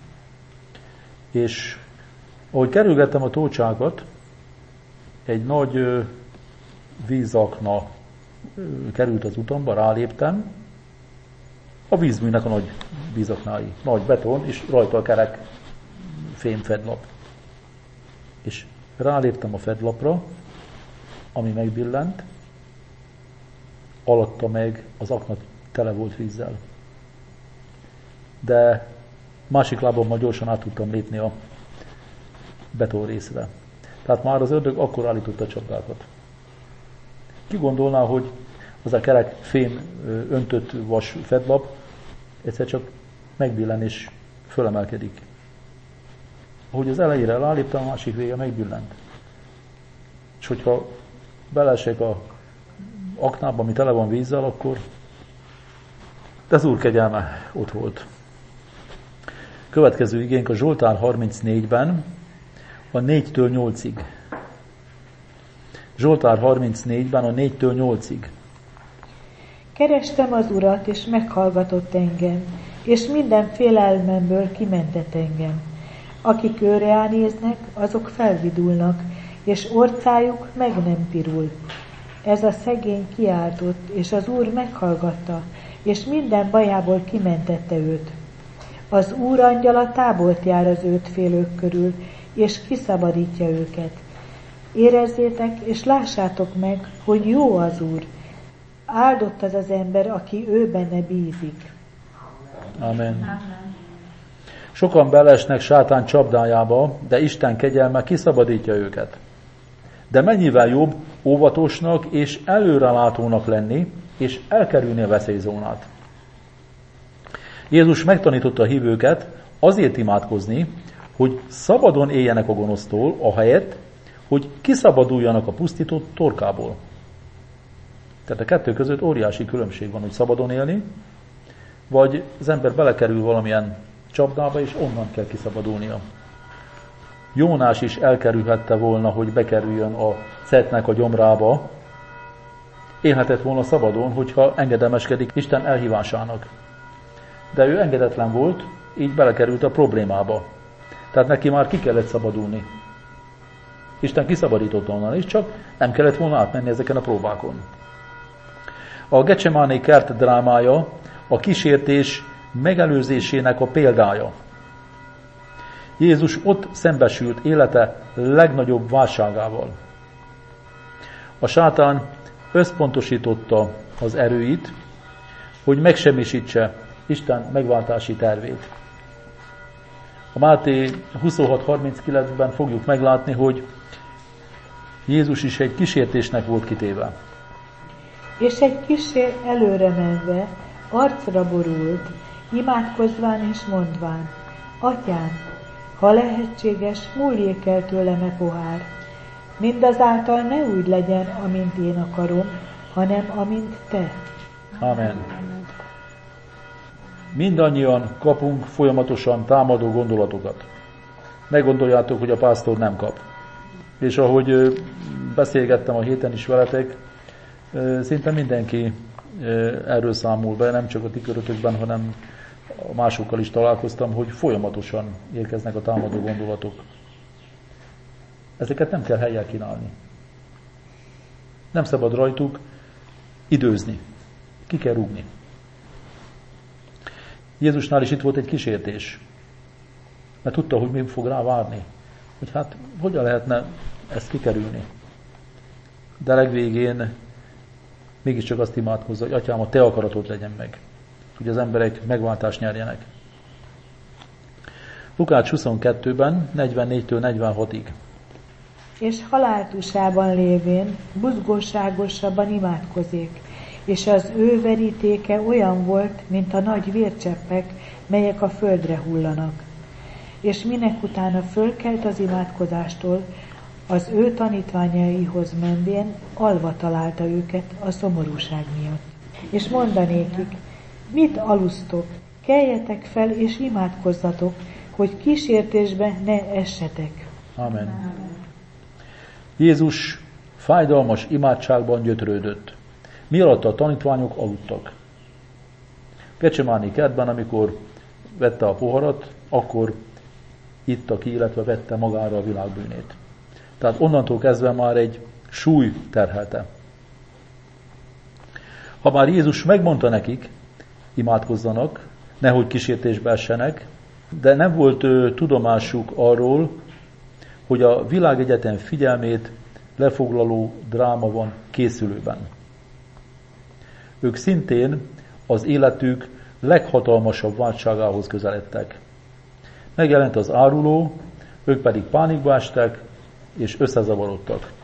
és ahogy kerülgettem a tócsákat, egy nagy ö, vízakna ö, került az utamba, ráléptem, a vízműnek a nagy vízaknái, nagy beton, és rajta a kerek fémfedlap. És ráléptem a fedlapra, ami megbillent, alatta meg az akna tele volt vízzel. De másik lábammal gyorsan át tudtam lépni a beton részre. Tehát már az ördög akkor állította a csapdákat. Ki gondolná, hogy az a kerek fém öntött vas fedlap egyszer csak megbillen és fölemelkedik. Ahogy az elejére ráléptem, a másik vége megbillent. És hogyha beleesek a aknába, ami tele van vízzel, akkor de az Úr kegyelme ott volt. Következő igénk a Zsoltár harmincnégyben, a négytől nyolcig. Zsoltár harmincnégyben, a négytől nyolcig. Kerestem az Urat, és meghallgatott engem, és minden félelmemből kimentett engem. Akik őre néznek, azok felvidulnak, és orcájuk meg nem pirul. Ez a szegény kiáltott, és az Úr meghallgatta, és minden bajából kimentette őt. Az Úr angyala tábolt jár az őt félők körül, és kiszabadítja őket. Érezzétek, és lássátok meg, hogy jó az Úr. Áldott az az ember, aki ő benne bízik. Amen. Amen. Sokan beleesnek sátán csapdájába, de Isten kegyelme kiszabadítja őket. De mennyivel jobb óvatosnak és előrelátónak lenni, és elkerülni a veszélyzónát. Jézus megtanította a hívőket azért imádkozni, hogy szabadon éljenek a gonosztól, ahelyett, hogy kiszabaduljanak a pusztított torkából. Tehát a kettő között óriási különbség van, hogy szabadon élni, vagy az ember belekerül valamilyen csapdába, és onnan kell kiszabadulnia. Jónás is elkerülhette volna, hogy bekerüljön a szetnek a gyomrába, élhetett volna szabadon, hogyha engedelmeskedik Isten elhívásának. De ő engedetlen volt, így belekerült a problémába. Tehát neki már ki kellett szabadulni. Isten kiszabadított onnan is, csak nem kellett volna átmenni ezeken a próbákon. A Gecsemáné kert drámája a kísértés megelőzésének a példája. Jézus ott szembesült élete legnagyobb válságával. A sátán összpontosította az erőit, hogy megsemmisítse Isten megváltási tervét. A Máté huszonhat harminckilencben fogjuk meglátni, hogy Jézus is egy kísértésnek volt kitéve. És egy kissé előre menve, arcra borult, imádkozván és mondván, Atyám, ha lehetséges, múljék el tőlem e pohár. Mindazáltal ne úgy legyen, amint én akarom, hanem amint te. Amen. Mindannyian kapunk folyamatosan támadó gondolatokat. Ne gondoljátok, hogy a pásztor nem kap. És ahogy beszélgettem a héten is veletek, szinte mindenki erről számol be, nem csak a ti körötökben, hanem másokkal is találkoztam, hogy folyamatosan érkeznek a támadó gondolatok. Ezeket nem kell helyen kínálni. Nem szabad rajtuk időzni. Ki kell rúgni. Jézusnál is itt volt egy kísértés. Mert tudta, hogy mi fog rá várni. Hogy hát, hogyan lehetne ezt kikerülni. De legvégén mégiscsak azt imádkozza, hogy Atyám, a Te akaratod legyen meg, hogy az emberek megváltást nyerjenek. Lukács huszonkettőben, negyvennégytől negyvenhatig. És haláltusában lévén buzgóságosabban imádkozik, és az ő verítéke olyan volt, mint a nagy vércseppek, melyek a földre hullanak. És minek utána fölkelt az imádkozástól, az ő tanítványaihoz menvén alva találta őket a szomorúság miatt. És mondanékik, mit alusztok, keljetek fel és imádkozzatok, hogy kísértésbe ne essetek. Amen. Jézus fájdalmas imádságban gyötrődött. Mi alatt a tanítványok aludtak. Gecsemáni kertben, amikor vette a poharat, akkor itta ki, illetve vette magára a világbűnét. Tehát onnantól kezdve már egy súly terhelte. Ha már Jézus megmondta nekik, imádkozzanak, nehogy kísértésbe essenek, de nem volt ö, tudomásuk arról, hogy a világegyetem figyelmét lefoglaló dráma van készülőben. Ők szintén az életük leghatalmasabb váltságához közeledtek. Megjelent az áruló, ők pedig pánikba estek, és összezavarodtak.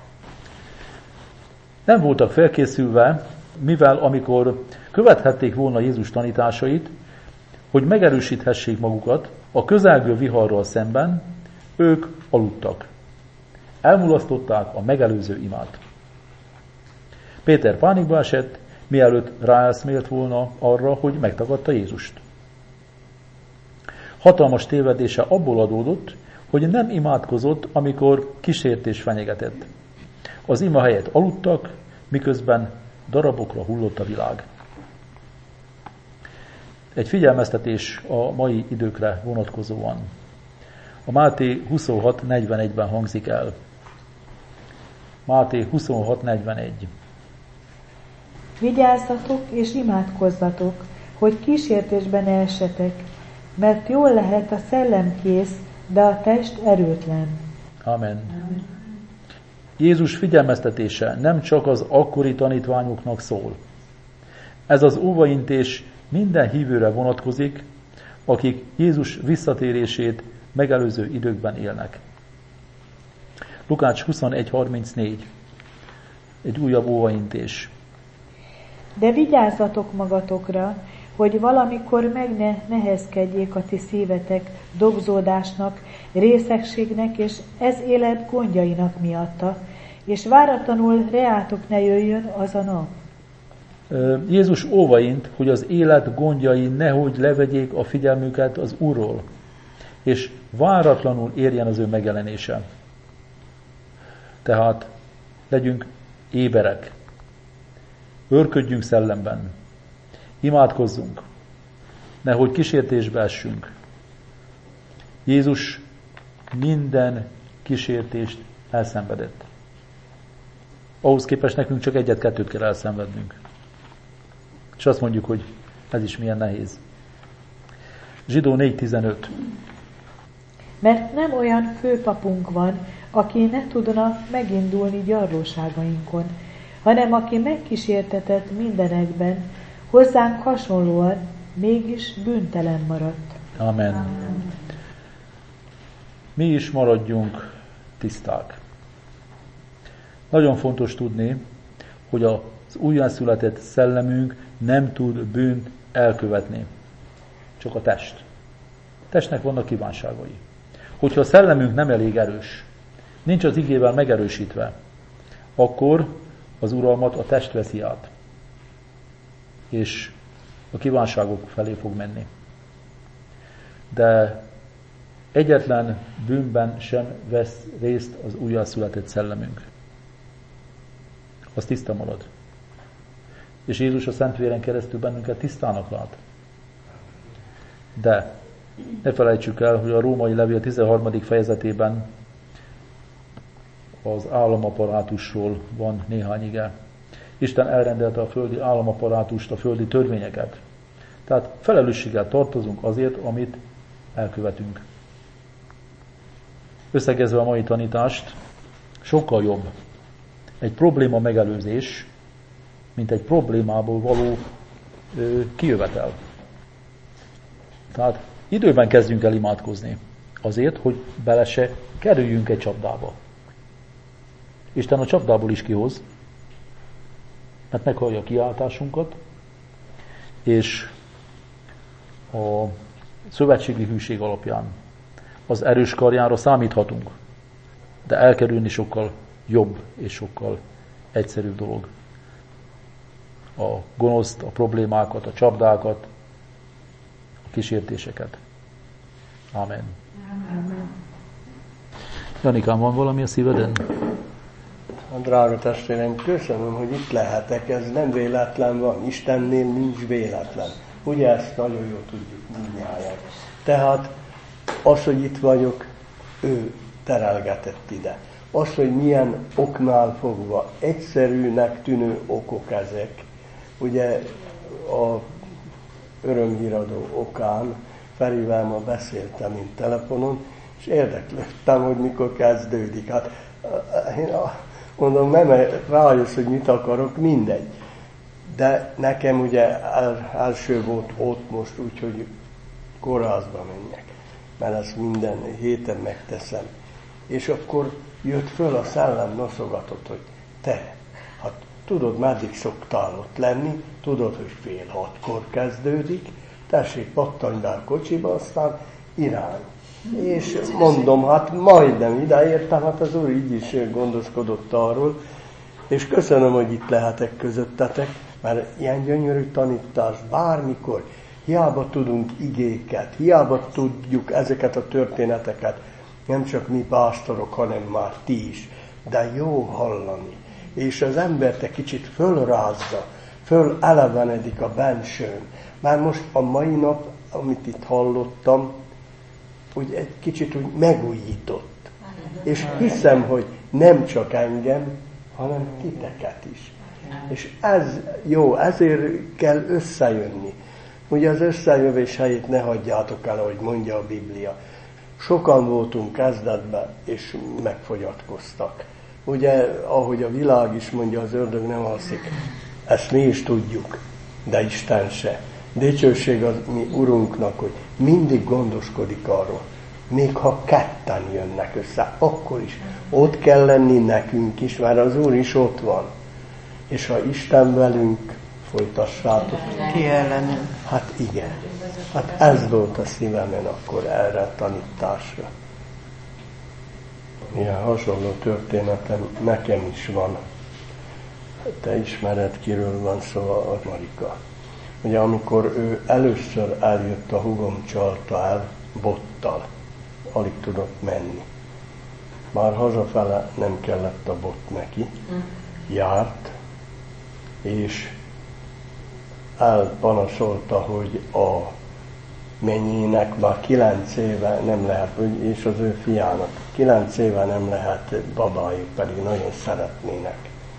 Nem voltak felkészülve, mivel amikor követhették volna Jézus tanításait, hogy megerősíthessék magukat a közelgő viharral szemben, ők aludtak. Elmulasztották a megelőző imát. Péter pánikba esett, mielőtt ráeszmélt volna arra, hogy megtagadta Jézust. Hatalmas tévedése abból adódott, hogy nem imádkozott, amikor kísértés fenyegetett. Az ima helyett aludtak, miközben darabokra hullott a világ. Egy figyelmeztetés a mai időkre vonatkozóan. A Máté huszonhat negyvenegyben hangzik el. Máté huszonhat negyvenegy. Vigyázzatok és imádkozzatok, hogy kísértésben ne essetek, mert jól lehet a szellem kész, de a test erőtlen. Amen. Jézus figyelmeztetése nem csak az akkori tanítványoknak szól. Ez az óvaintés minden hívőre vonatkozik, akik Jézus visszatérését megelőző időkben élnek. Lukács huszonegy harmincnégy. Egy újabb óvaintés. De vigyázzatok magatokra, hogy valamikor meg ne nehezkedjék a ti szívetek dobzódásnak, részegségnek és ez élet gondjainak miatta, és váratlanul reátok ne jöjjön az a nap. Jézus óvaint, hogy az élet gondjai nehogy levegyék a figyelmüket az Úrról, és váratlanul érjen az ő megjelenése. Tehát legyünk éberek, őrködjünk szellemben, imádkozzunk, nehogy kísértésbe essünk. Jézus minden kísértést elszenvedett. Ahhoz képest nekünk csak egyet-kettőt kell elszenvednünk. És azt mondjuk, hogy ez is milyen nehéz. Zsidó négy tizenöt. Mert nem olyan főpapunk van, aki ne tudna megindulni gyarlóságainkon, hanem aki megkísértetett mindenekben, hozzánk hasonlóan mégis bűntelen maradt. Amen. Amen. Mi is maradjunk tiszták. Nagyon fontos tudni, hogy az újjászületett szellemünk nem tud bűnt elkövetni. Csak a test. A testnek vannak kívánságai. Hogyha a szellemünk nem elég erős, nincs az igével megerősítve, akkor az uralmat a test veszi át, és a kívánságok felé fog menni. De egyetlen bűnben sem vesz részt az újjászületett szellemünk. Az tiszta marad. És Jézus a Szentvéren keresztül bennünket tisztának lát. De ne felejtsük el, hogy a római levél tizenharmadik fejezetében az államaparátusról van néhány ige. Isten elrendelte a földi államaparátust, a földi törvényeket. Tehát felelősséggel tartozunk azért, amit elkövetünk. Összegezve a mai tanítást, sokkal jobb egy probléma megelőzés, mint egy problémából való ö, kijövetel. Tehát időben kezdjünk el imádkozni. Azért, hogy bele se kerüljünk egy csapdába. Isten a csapdából is kihoz, mert meghallja a kiáltásunkat, és a szövetségi hűség alapján az erős karjára számíthatunk, de elkerülni sokkal jobb és sokkal egyszerűbb dolog. A gonoszt, a problémákat, a csapdákat, a kísértéseket. Amen. Amen. Janikám, van valami a szíveden? A drága testvérem, köszönöm, hogy itt lehetek, ez nem véletlen van, Istennél nincs véletlen. Ugye ezt nagyon jól tudjuk mindnyájan. Tehát az, hogy itt vagyok, ő terelgetett ide. Az, hogy milyen oknál fogva, egyszerűnek tűnő okok ezek. Ugye a örömhíradó okán Ferivel ma beszéltem, mint telefonon, és érdeklődtem, hogy mikor kezdődik. Hát én mondom, nem rájössz, hogy mit akarok, mindegy. De nekem ugye el, első volt ott most, úgyhogy kórházba menjek, mert ezt minden héten megteszem. És akkor jött föl a szellem noszogatott, hogy te, hát tudod, meddig szoktál ott lenni, tudod, hogy fél hatkor kezdődik, tessék, pattanj be a kocsiba, aztán irány. És mondom, hát majdnem ideértem, hát az Úr így is gondoskodott arról, és köszönöm, hogy itt lehetek közöttetek, mert ilyen gyönyörű tanítás bármikor, hiába tudunk igéket, hiába tudjuk ezeket a történeteket, nem csak mi pásztorok, hanem már ti is, de jó hallani. És az embert egy kicsit fölrázza, fölelevenedik a bensőn. Már most a mai nap, amit itt hallottam, úgy egy kicsit úgy megújított. És hiszem, hogy nem csak engem, hanem titeket is. És ez jó, ezért kell összejönni. Ugye az összejövés helyét ne hagyjátok el, ahogy mondja a Biblia. Sokan voltunk kezdetben, és megfogyatkoztak. Ugye, ahogy a világ is mondja, az ördög nem alszik. Ezt mi is tudjuk, de Isten se. Dicsőség az mi Urunknak, hogy mindig gondoskodik arról. Még ha ketten jönnek össze, akkor is. Ott kell lenni nekünk is, mert az Úr is ott van. És ha Isten velünk, folytassátok. Ki ellenünk. Hát igen. Hát ez volt a szívemen akkor erre a tanításra. Ilyen hasonló történetem nekem is van. Te ismered, kiről van szó, a Marika. Ugye amikor ő először eljött, a húgom csalta el bottal. Alig tudott menni. Már hazafele nem kellett a bot neki. Járt, és elpanaszolta, hogy a mennyének már kilenc éve nem lehet, és az ő fiának kilenc éve nem lehet babájuk, pedig nagyon szeretnének.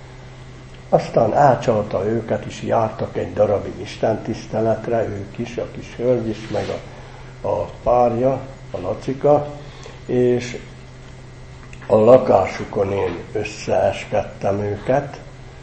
Aztán elcsalta őket, és jártak egy darabig istentiszteletre, ők is, a kis hölgy is, meg a, a párja, a Lacika, és a lakásukon én összeeskedtem őket,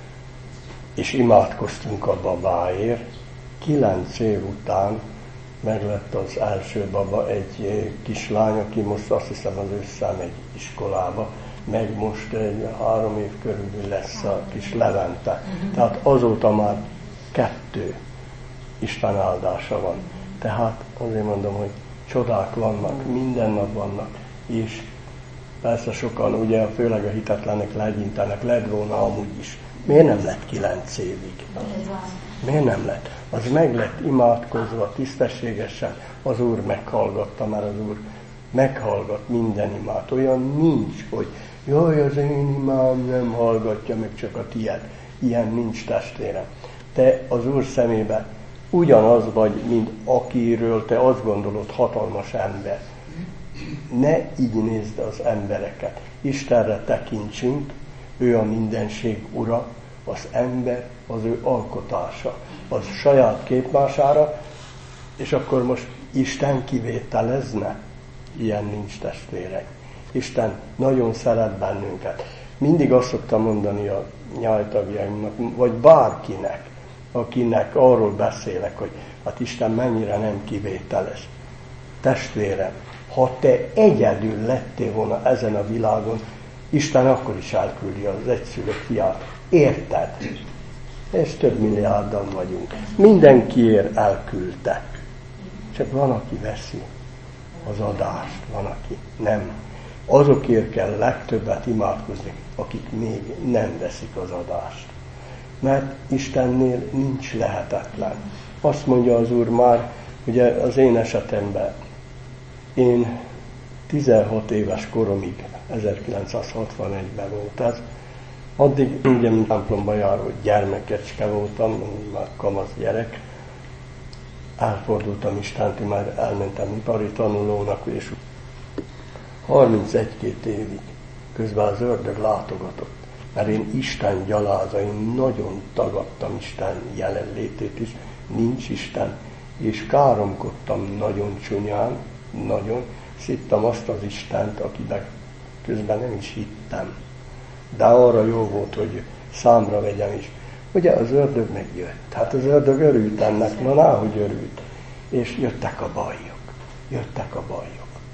és imádkoztunk a babáért. Kilenc év után meglett az első baba, egy kislány, aki most azt hiszem az ősszel megy iskolába, meg most egy három év körül lesz a kis Levente. Tehát azóta már kettő Isten áldása van. Tehát azért mondom, hogy csodák vannak, minden nap vannak, és persze sokan, ugye főleg a hitetlenek legyintenek, lett volna amúgy is. Miért nem lett kilenc évig? Miért nem lett? Az meg lett imádkozva tisztességesen, az Úr meghallgatta, mert az Úr meghallgat minden imát. Olyan nincs, hogy jaj, az én imám nem hallgatja, meg csak a tiéd. Ilyen nincs, testvérem. Te az Úr szemébe ugyanaz vagy, mint akiről te azt gondolod, hatalmas ember. Ne így nézd az embereket. Istenre tekintsünk, ő a mindenség ura, az ember az ő alkotása, az saját képmására, és akkor most Isten kivételezne? Ilyen nincs, testvérek. Isten nagyon szeret bennünket. Mindig azt szoktam mondani a nyajtagjaimnak, vagy bárkinek, akinek arról beszélek, hogy hát Isten mennyire nem kivételes. Testvérem, ha te egyedül lettél volna ezen a világon, Isten akkor is elküldi az egyszülött fiát. Érted? És több milliárdan vagyunk. Mindenkiért elküldte. Csak van, aki veszi az adást, van, aki nem. Azokért kell legtöbbet imádkozni, akik még nem veszik az adást. Mert Istennél nincs lehetetlen. Azt mondja az Úr már, ugye az én esetemben, én tizenhat éves koromig, ezerkilencszázhatvanegyben volt ez, addig ugye mint templomba járó gyermekecske voltam, már kamasz gyerek, elfordultam Istentől, már elmentem ipari tanulónak, és harmincegy-két évig közben az ördög látogatott, mert én Isten gyalázza, én nagyon tagadtam Isten jelenlétét is, nincs Isten, és káromkodtam nagyon csúnyán, nagyon, szittam azt az Istent, akinek közben nem is hittem. De arra jó volt, hogy számra vegyem is. Ugye az ördög megjött. Hát az ördög örült ennek, na náhogy örült. És jöttek a bajok. Jöttek a bajok.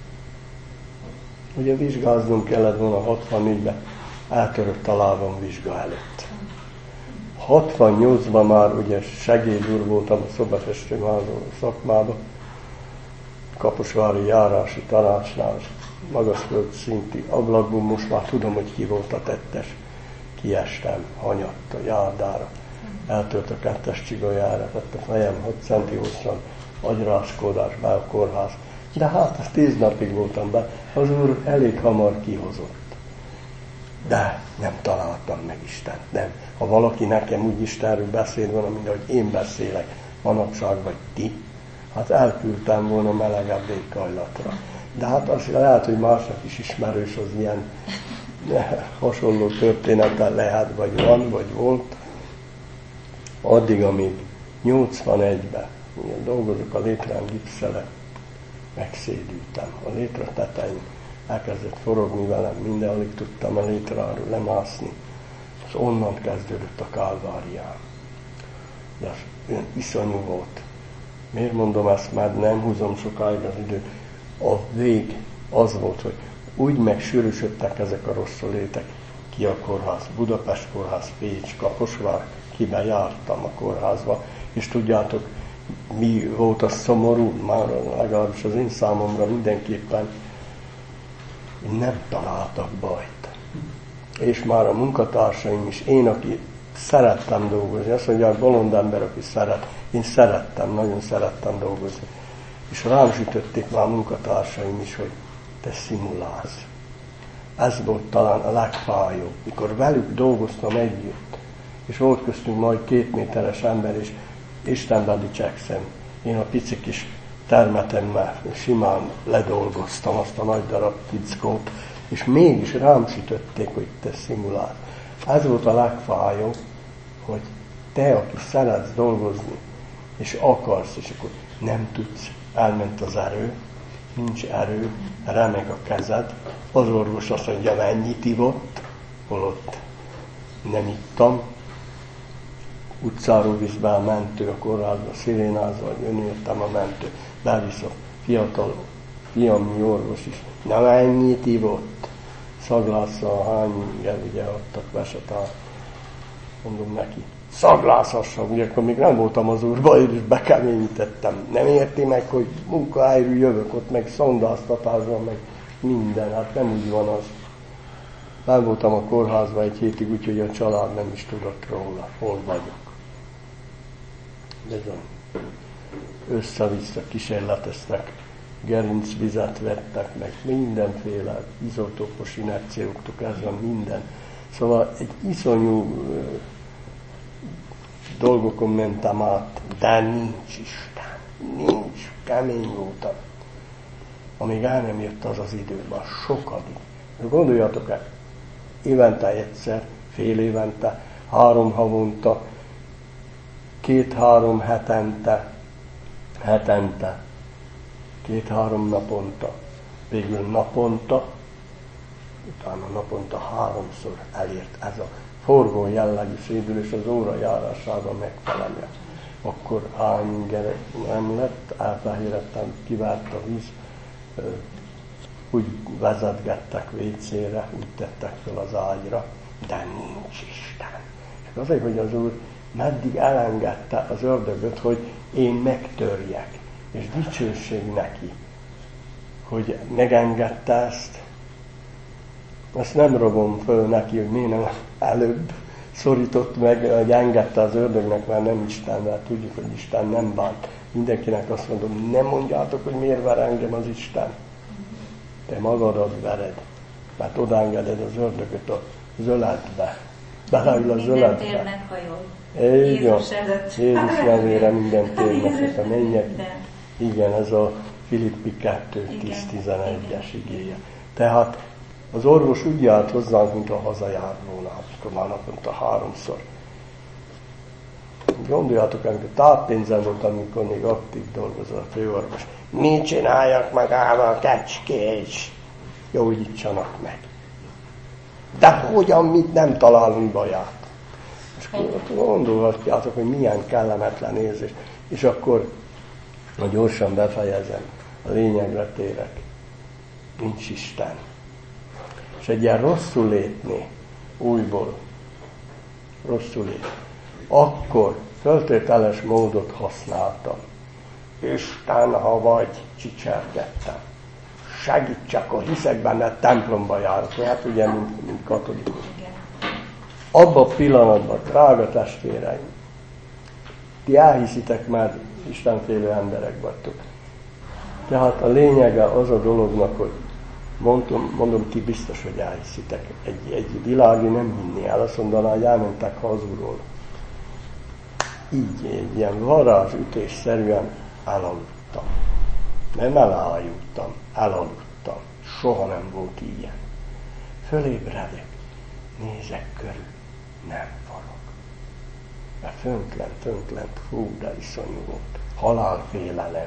Ugye vizsgáznunk kellett volna hatvannégyben, eltörött a lábam vizsga előtt. hatvannyolcban már ugye segédúr voltam a szobafestőmázó szakmában, Kaposvári járási tanácsnál, magasföld szinti ablakban, most már tudom, hogy ki volt a tettes. Kiestem, hanyadt a járdára, eltört a kettes csigolyára, tett a fejem hat centi hosszan, agyráskodás be a kórház. De hát, az tíz napig voltam be, az Úr elég hamar kihozott. De nem találtam meg Istent, nem. Ha valaki nekem úgy Istenről beszél volna, mint ahogy én beszélek, manapság vagy ti, hát elküldtem volna melegebb éghajlatra. De hát az lehet, hogy másnak is ismerős az ilyen hasonló történettel lehet, vagy van, vagy volt. Addig, amíg nyolcvanegyben dolgozok a létrán gipszele, megszédültem. A létre tetején elkezdett forogni velem, minden, alig tudtam a létráról lemászni. És onnan kezdődött a kálváriám. De az olyan iszonyú volt. Miért mondom ezt, mert nem húzom sokáig az időt. A vég az volt, hogy úgy megsűrűsödtek ezek a rossz létek, ki a kórház, Budapest kórház, Pécs, Kaposvár, kiben jártam a kórházba, és tudjátok, mi volt a szomorú, már legalábbis az én számomra mindenképpen, nem találtak bajt. És már a munkatársaim is, én, aki szerettem dolgozni, azt mondják, bolond ember, aki szeret, én szerettem, nagyon szerettem dolgozni. És rám sütötték már a munkatársaim is, hogy te szimulálsz. Ez volt talán a legfájóbb, mikor velük dolgoztam együtt, és volt köztünk majd két méteres ember, és Istenbe dicsekszem, én a pici kis termetemmel simán ledolgoztam azt a nagy darab fickót, és mégis rám sütötték, hogy te szimulálsz. Ez volt a legfájóbb, hogy te, aki szeretsz dolgozni, és akarsz, és akkor nem tudsz, elment az erő, nincs erő, remeg a kezed, az orvos azt mondja, mennyit ivott, holott nem ittam, utcáról visz be a mentő a kórházba, szirénázva, jön értem a mentő, bevisz a fiatal fiamnyi orvos is, na mennyit ivott, szaglásszal hány ugye adtak vesetát, mondom neki, szaglászhassam, ugye akkor még nem voltam az Úrba, én is bekeményítettem. Nem érti meg, hogy munkahelyről jövök, ott meg szondáztatásban, meg minden, hát nem úgy van az. Nem voltam a kórházban egy hétig, úgyhogy a család nem is tudott róla, hol vagyok. Bizony. Össze-vissza kísérleteztek, gerincvizet vettek, meg mindenféle izotópos injekcióktok, ez van minden. Szóval egy iszonyú dolgokon mentem át, de nincs Isten, nincs, kemény voltam. Amíg el nem jött az az idő, már sokadik. Gondoljatok el, évente egyszer, fél évente, három havonta, két-három hetente, hetente, két-három naponta, végül naponta, utána naponta háromszor elért ez a forgó jellegű szédülés az óra járásában megfelelően. Akkor hány gyerek nem lett, elfehérettem, kivárt a víz, úgy vezetgettek vécére, úgy tettek fel az ágyra, de nincs Isten. És azért, hogy az Úr meddig elengedte az ördögöt, hogy én megtörjek, és dicsőség neki, hogy megengedte ezt. Azt nem robom föl neki, hogy miért nem előbb szorított meg, hogy engedte az ördögnek, mert nem Isten, mert tudjuk, hogy Isten nem bánt. Mindenkinek azt mondom, nem mondjátok, hogy miért ver engem az Isten. Te magadat vered, mert odaengeded az ördögöt a zöldbe. Beleül a zöldbe. Minden térnek hajol. Így van. Jézus nevére minden térnek, a mennyek. Igen, ez a Filippi kettő tíz tizenegyes igéje. Tehát az orvos úgy járt hozzánk, mint a hazajárt volna, amikor már naponta háromszor. Gondoljátok, amikor táppénzen volt, amikor még aktív dolgozott a főorvos. Mit csináljak magával, kecskés? Gyógyítsanak meg. De hogyan, mit nem találunk baját? És akkor gondolhatjátok, hogy milyen kellemetlen érzés. És akkor, ha gyorsan befejezem, a lényegre térek. Nincs Isten. És egy ilyen rosszul lépni, újból, rosszul lépni. Akkor föltételes módot használtam. Isten, ha vagy, csicsergettem. Segíts, akkor hiszek benne, templomba járok. Hát ugye, mint, mint katolikus. Abban a pillanatban, drága testvéreim, ti elhiszitek, mert istenfélő emberek vagytok. Tehát a lényege az a dolognak, hogy mondom, mondom ti biztos, hogy elhiszitek. Egy, egy világi nem hinni el, azt mondaná, hogy elmentek hazulról. Így, egy ilyen varázsütésszerűen elaludtam. Nem elájultam, elaludtam. Soha nem volt ilyen. Fölébredek, nézek körül, nem forog. Mert fönt lent, fönt lent, hú, de iszonyú volt. Halálfélelem.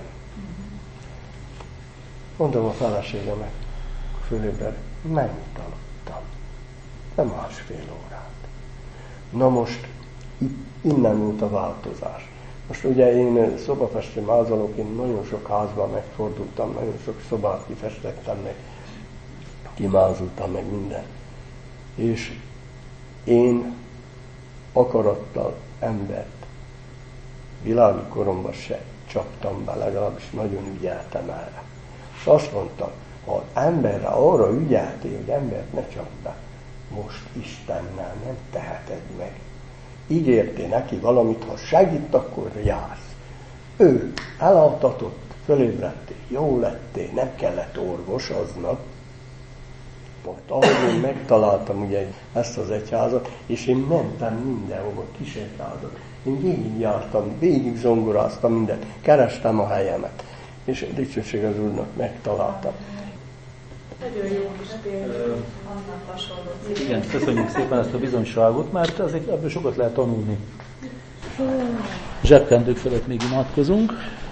Mondom a feleségemet, fölébredek, mennyit aludtam? Nem másfél órát. Na most, innen volt a változás. Most ugye én szobafestő mázolóként nagyon sok házban megfordultam, nagyon sok szobát kifestettem meg, kimázoltam meg minden. És én akarattal embert világi koromban se csaptam be, legalábbis nagyon ügyeltem erre. És azt mondtam, ha az emberre arra ügyeltél, hogy embert ne csap be, most Istennel nem teheted meg. Ígértél neki valamit, ha segít, akkor jársz. Ő elaltatott, fölébredtél, jó lettél, nem kellett orvos aznap. Ott, ahogy én megtaláltam ugye ezt az egyházat, és én mentem mindenhova, kísértázat. Én végig jártam, végig zongoráztam mindent, kerestem a helyemet. És dicsőség az Úrnak, megtaláltam. Nagyon jó kis példa, annak hasonló. Igen, köszönjük szépen ezt a bizonyságot, mert azért ebből sokat lehet tanulni. Zsebkendők felett még imádkozunk.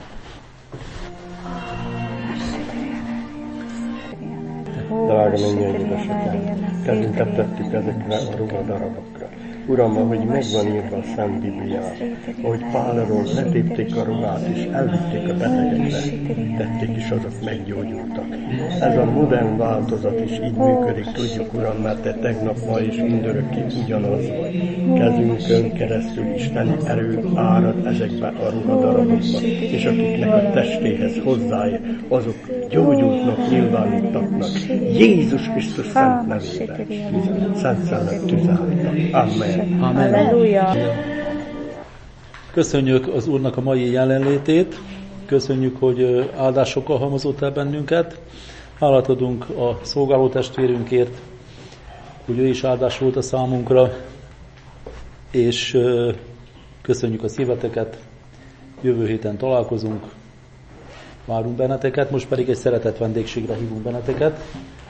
Drága mennyei édesapám, kezünket tettük ezekre a ruhadarabokra. Uram, ahogy megvan írva a Szent Bibliában, ahogy Pálról letépték a ruhát és elvitték a betegekre, tették is azok meggyógyultak. Ez a modern változat is így működik, tudjuk, Uram, mert te tegnap, ma és mindörökké ugyanaz vagy. Kezünkön keresztül isteni erő árad ezekbe a ruhadarabokba, és akiknek a testéhez hozzáér, azok gyógyultnak, nyilvánítatnak. Jézus Krisztus szent nevében, szent szellem tüzelta. Amen. Amen. Halleluja. Köszönjük az Úrnak a mai jelenlétét, köszönjük, hogy áldásokkal halmozott el bennünket, hálát adunk a szolgáló testvérünkért, hogy ő is áldás volt a számunkra, és köszönjük a szíveteket, jövő héten találkozunk, várunk benneteket, most pedig egy szeretett vendégségre hívunk benneteket.